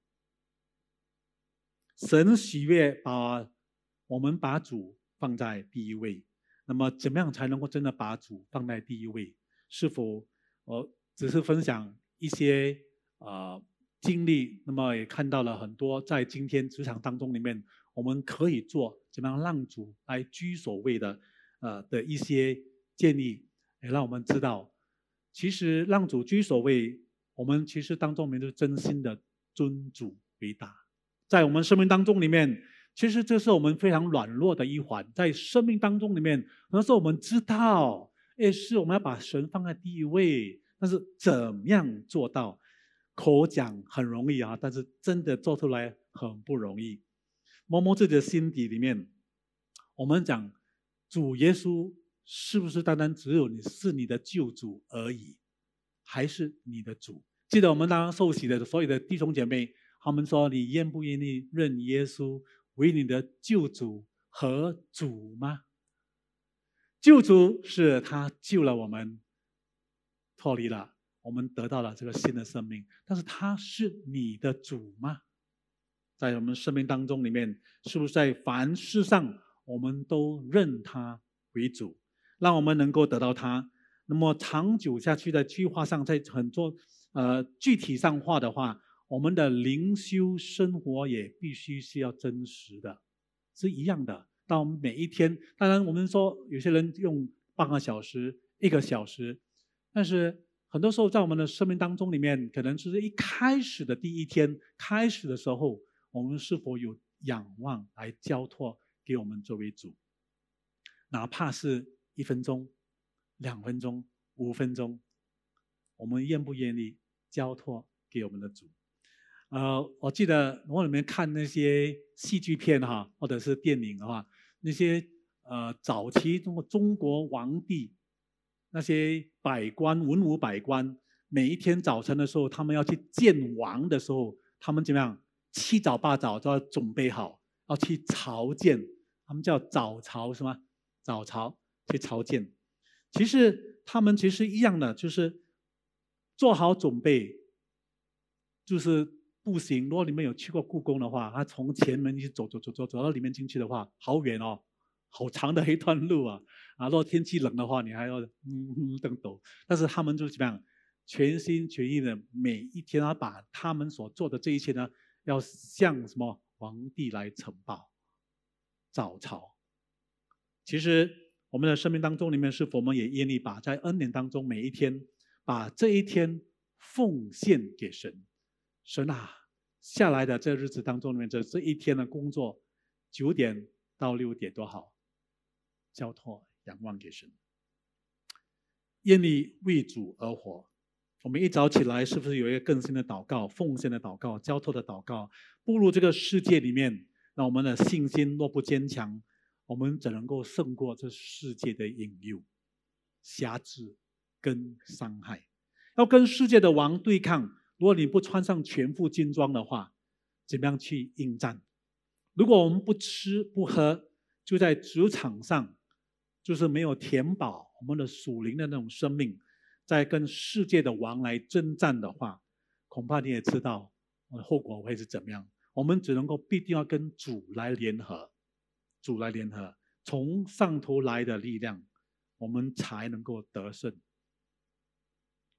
神喜悦把我们把主放在第一位，那么怎么样才能够真的把主放在第一位？是否呃只是分享一些呃经历，那么也看到了很多在今天职场当中里面，我们可以做怎么样让主来居首位的呃的一些建议，也让我们知道。其实让主居首位，我们其实当中面是真心的尊主为大。在我们生命当中里面，其实这是我们非常软弱的一环。在生命当中里面，很多时候我们知道，哎，是我们要把神放在第一位，但是怎么样做到？口讲很容易啊，但是真的做出来很不容易。摸摸自己的心底里面，我们讲主耶稣是不是单单只有你是你的救主而已，还是你的主？记得我们当刚受洗的所有的弟兄姐妹，他们说你愿不愿意认耶稣为你的救主和主吗？救主是他救了我们，脱离了，我们得到了这个新的生命，但是他是你的主吗？在我们生命当中里面，是不是在凡事上我们都认他为主，让我们能够得到他？那么长久下去，在计划上，在很多呃具体上化的话，我们的灵修生活也必须是要真实的，是一样的。到每一天，当然我们说有些人用半个小时、一个小时，但是很多时候在我们的生命当中里面，可能是一开始的第一天开始的时候，我们是否有仰望来交托给我们这位主？哪怕是一分钟、两分钟、五分钟，我们愿不愿意交托给我们的主？呃，我记得我里面看那些戏剧片哈，或者是电影的话，那些呃早期中国中国皇帝那些百官文武百官，每一天早晨的时候，他们要去见王的时候，他们怎么样？七早八早都要准备好，要去朝见，他们叫早朝，是吗？早朝去朝见。其实他们其实一样的，就是做好准备，就是步行。如果你们有去过故宫的话，他从前门一直走走走走走到里面进去的话，好远哦，好长的一段路啊！啊，如果天气冷的话，你还要嗯嗯蹬抖。但是他们就怎么样，全心全意的每一天要把他们所做的这一切呢，要向什么皇帝来呈报。早朝。其实我们的生命当中里面，是否我们也愿意把在恩典当中每一天，把这一天奉献给神？神啊，下来的这日子当中里面，这这一天的工作，九点到六点多好，交托仰望给神，愿意为主而活。我们一早起来，是不是有一个更新的祷告、奉献的祷告、交托的祷告？步入这个世界里面，让我们的信心若不坚强，我们怎能够胜过这世界的引诱、辖制跟伤害？要跟世界的王对抗，如果你不穿上全副军装的话，怎么样去应战？如果我们不吃不喝，就在职场上，就是没有填饱我们的属灵的那种生命，在跟世界的王来征战的话，恐怕你也知道后果会是怎么样。我们只能够必定要跟主来联合，主来联合，从上头来的力量，我们才能够得胜。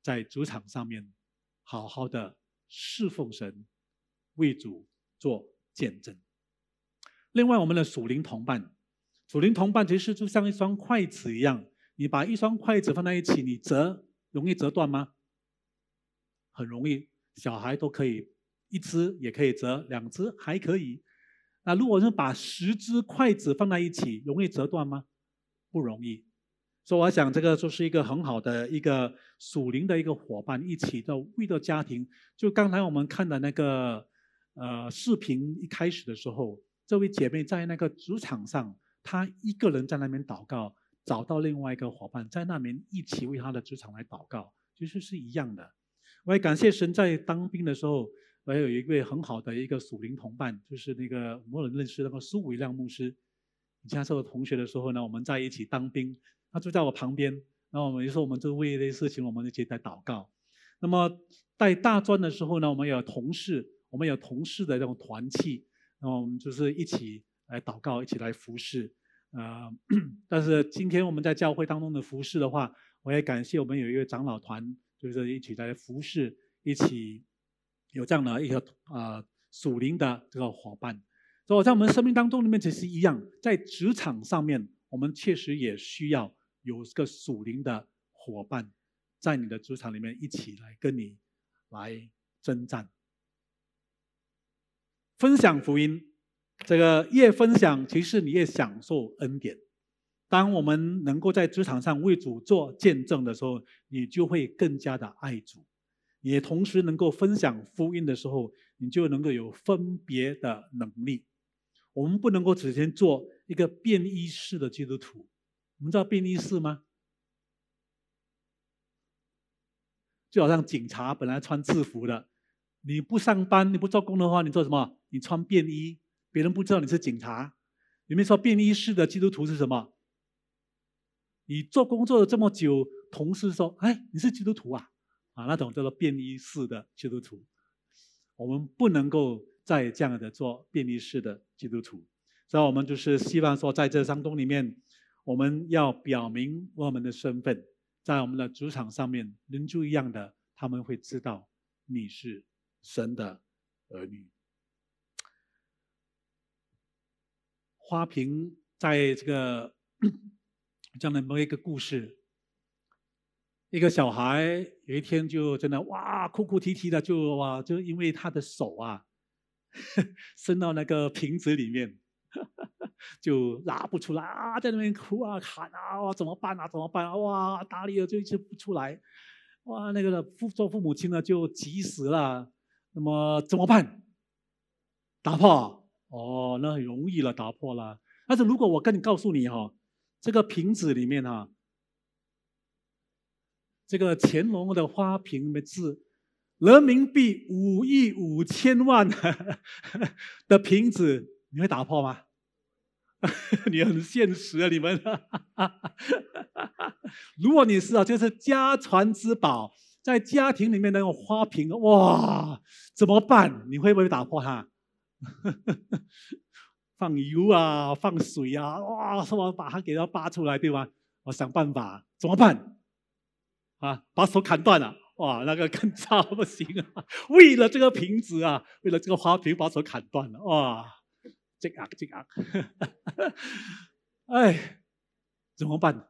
在主场上面好好的侍奉神，为主做见证。另外，我们的属灵同伴，属灵同伴其实就像一双筷子一样，你把一双筷子放在一起，你折容易折断吗？很容易，小孩都可以，一只也可以折，两只还可以。那如果是把十只筷子放在一起，容易折断吗？不容易。所以我想这个就是一个很好的一个属灵的一个伙伴，一起的为了家庭。就刚才我们看的那个呃视频一开始的时候，这位姐妹在那个职场上，她一个人在那边祷告，找到另外一个伙伴在那边一起为她的职场来祷告，其实是一样的。我也感谢神，在当兵的时候，我有一位很好的一个属灵同伴，就是那个我们认识那个苏伟亮牧师。以前是我同学的时候呢，我们在一起当兵，他就在我旁边，然后我们有时候我们就为一些事情，我们一起在祷告。那么在大专的时候呢，我们有同事，我们有同事的这种团契，然后我们就是一起来祷告，一起来服侍。呃，但是今天我们在教会当中的服侍的话，我也感谢我们有一个长老团，就是一起来服侍，一起有这样的一个呃属灵的这个伙伴。所以在我们生命当中里面其实一样，在职场上面，我们确实也需要有个属灵的伙伴，在你的职场里面一起来跟你来征战。分享福音，这个越分享，其实你越享受恩典。当我们能够在职场上为主做见证的时候，你就会更加的爱主。你也同时能够分享福音的时候，你就能够有分别的能力。我们不能够只先做一个便衣式的基督徒。你们知道便衣式吗？就好像警察本来穿制服的，你不上班你不做工的话，你做什么？你穿便衣，别人不知道你是警察。有没有说便衣式的基督徒是什么？你做工作了这么久，同事说：“哎，你是基督徒啊？”啊，那种叫做便衣式的基督徒。我们不能够再这样的做便衣式的基督徒，所以我们就是希望说，在这当中里面，我们要表明我们的身份，在我们的职场上面，人就一样的，他们会知道你是神的儿女。花瓶在这个这样的一个故事，一个小孩有一天就真的哇哭哭啼啼的，就哇就因为他的手啊伸到那个瓶子里面，就拉不出来啊，在那边哭啊喊啊，哇怎么办啊怎么办啊，哇大力的就一直不出来，哇那个父做父母亲呢就急死了。那么怎么办？打破哦，那很容易了，打破了。但是如果我跟你告诉你哈、哦，这个瓶子里面哈、啊，这个乾隆的花瓶的字，人民币五亿五千万的瓶子，你会打破吗？你很现实啊，你们。如果你是啊，就是家传之宝，在家庭里面那种花瓶，哇，怎么办？你会不会打破它？放油啊，放水啊，哇，什么把它给它拔出来，对吧？我想办法，怎么办？啊，把手砍断了，哇，那个更差不行啊！为了这个瓶子啊，为了这个花瓶，把手砍断了，哇，这个这个，哎，怎么办？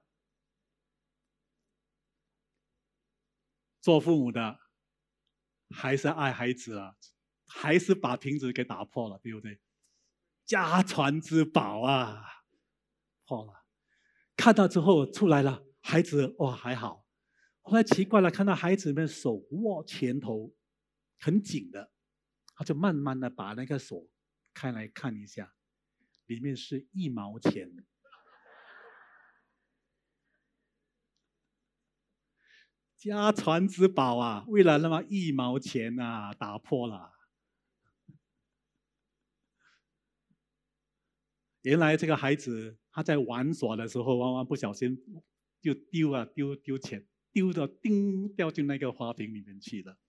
做父母的还是爱孩子啊，还是把瓶子给打破了，对不对？家传之宝啊，破了。看到之后出来了，孩子哇还好。后来奇怪了，看到孩子们手握拳头很紧的，他就慢慢的把那个手开来看一下，里面是一毛钱。家传之宝啊，为了那么一毛钱啊，打破了。原来这个孩子他在玩耍的时候，往往不小心就丢啊丢丢钱，丢到叮掉进那个花瓶里面去了。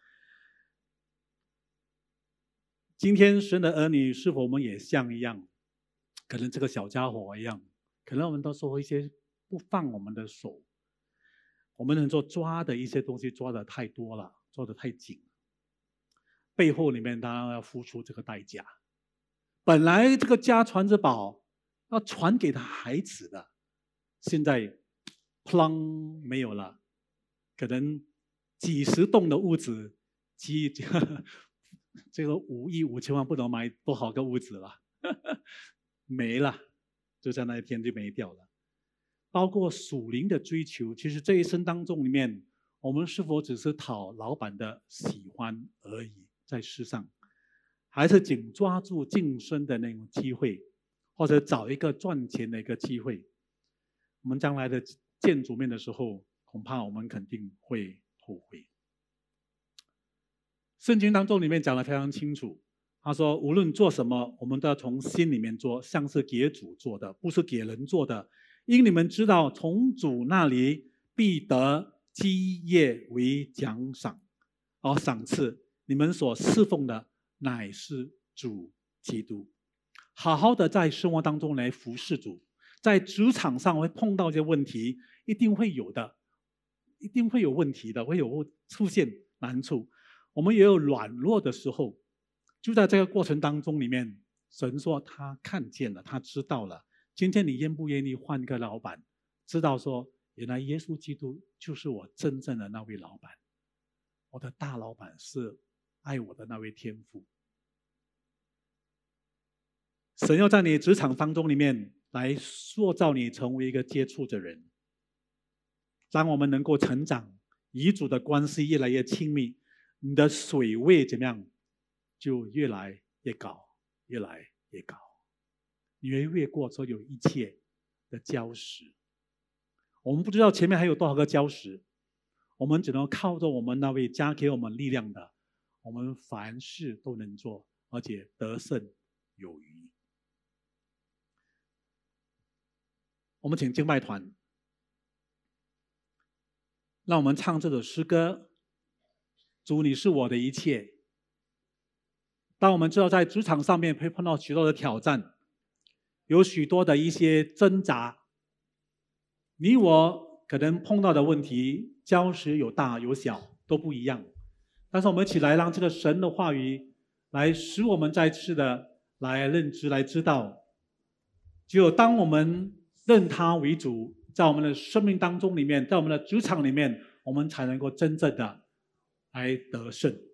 今天神的儿女是否我们也像一样？可能这个小家伙一样，可能我们都说一些不放我们的手。 我们能够抓的一些东西抓的太多了，抓的太紧，背后里面当然要付出这个代价。本来这个家传之宝要传给他孩子的，现在砰没有了，可能几十栋的屋子，几这个五亿五千万不能买多少个屋子了，没了，就在那一天就没掉了。包括属灵的追求，其实这一生当中里面，我们是否只是讨老板的喜欢而已，在世上，还是紧抓住晋升的那种机会，或者找一个赚钱的一个机会，我们将来的见主面的时候，恐怕我们肯定会后悔。圣经当中里面讲得非常清楚，他说无论做什么，我们都要从心里面做，像是给主做的，不是给人做的，因你们知道从主那里必得基业为奖赏，而赏赐你们所侍奉的乃是主基督。好好的在生活当中来服侍主，在职场上会碰到一些问题，一定会有的，一定会有问题的，会有出现难处，我们也有软弱的时候。就在这个过程当中里面，神说他看见了，他知道了。今天你愿不愿意换个老板，知道说原来耶稣基督就是我真正的那位老板，我的大老板是爱我的那位天父。神要在你职场当中里面来塑造你成为一个接触的人，让我们能够成长，与主的关系越来越亲密，你的水位怎么样就越来越高，越来越高，你会越过所有一切的礁石。我们不知道前面还有多少个礁石，我们只能靠着我们那位加给我们力量的，我们凡事都能做，而且得胜有余。我们请敬拜团，让我们唱这首诗歌，主你是我的一切。当我们知道在职场上面会碰到许多的挑战，有许多的一些挣扎，你我可能碰到的问题礁石有大有小，都不一样，但是我们一起来让这个神的话语来使我们再次的来认知，来知道，只有当我们认他为主，在我们的生命当中里面，在我们的职场里面，我们才能够真正的来得胜。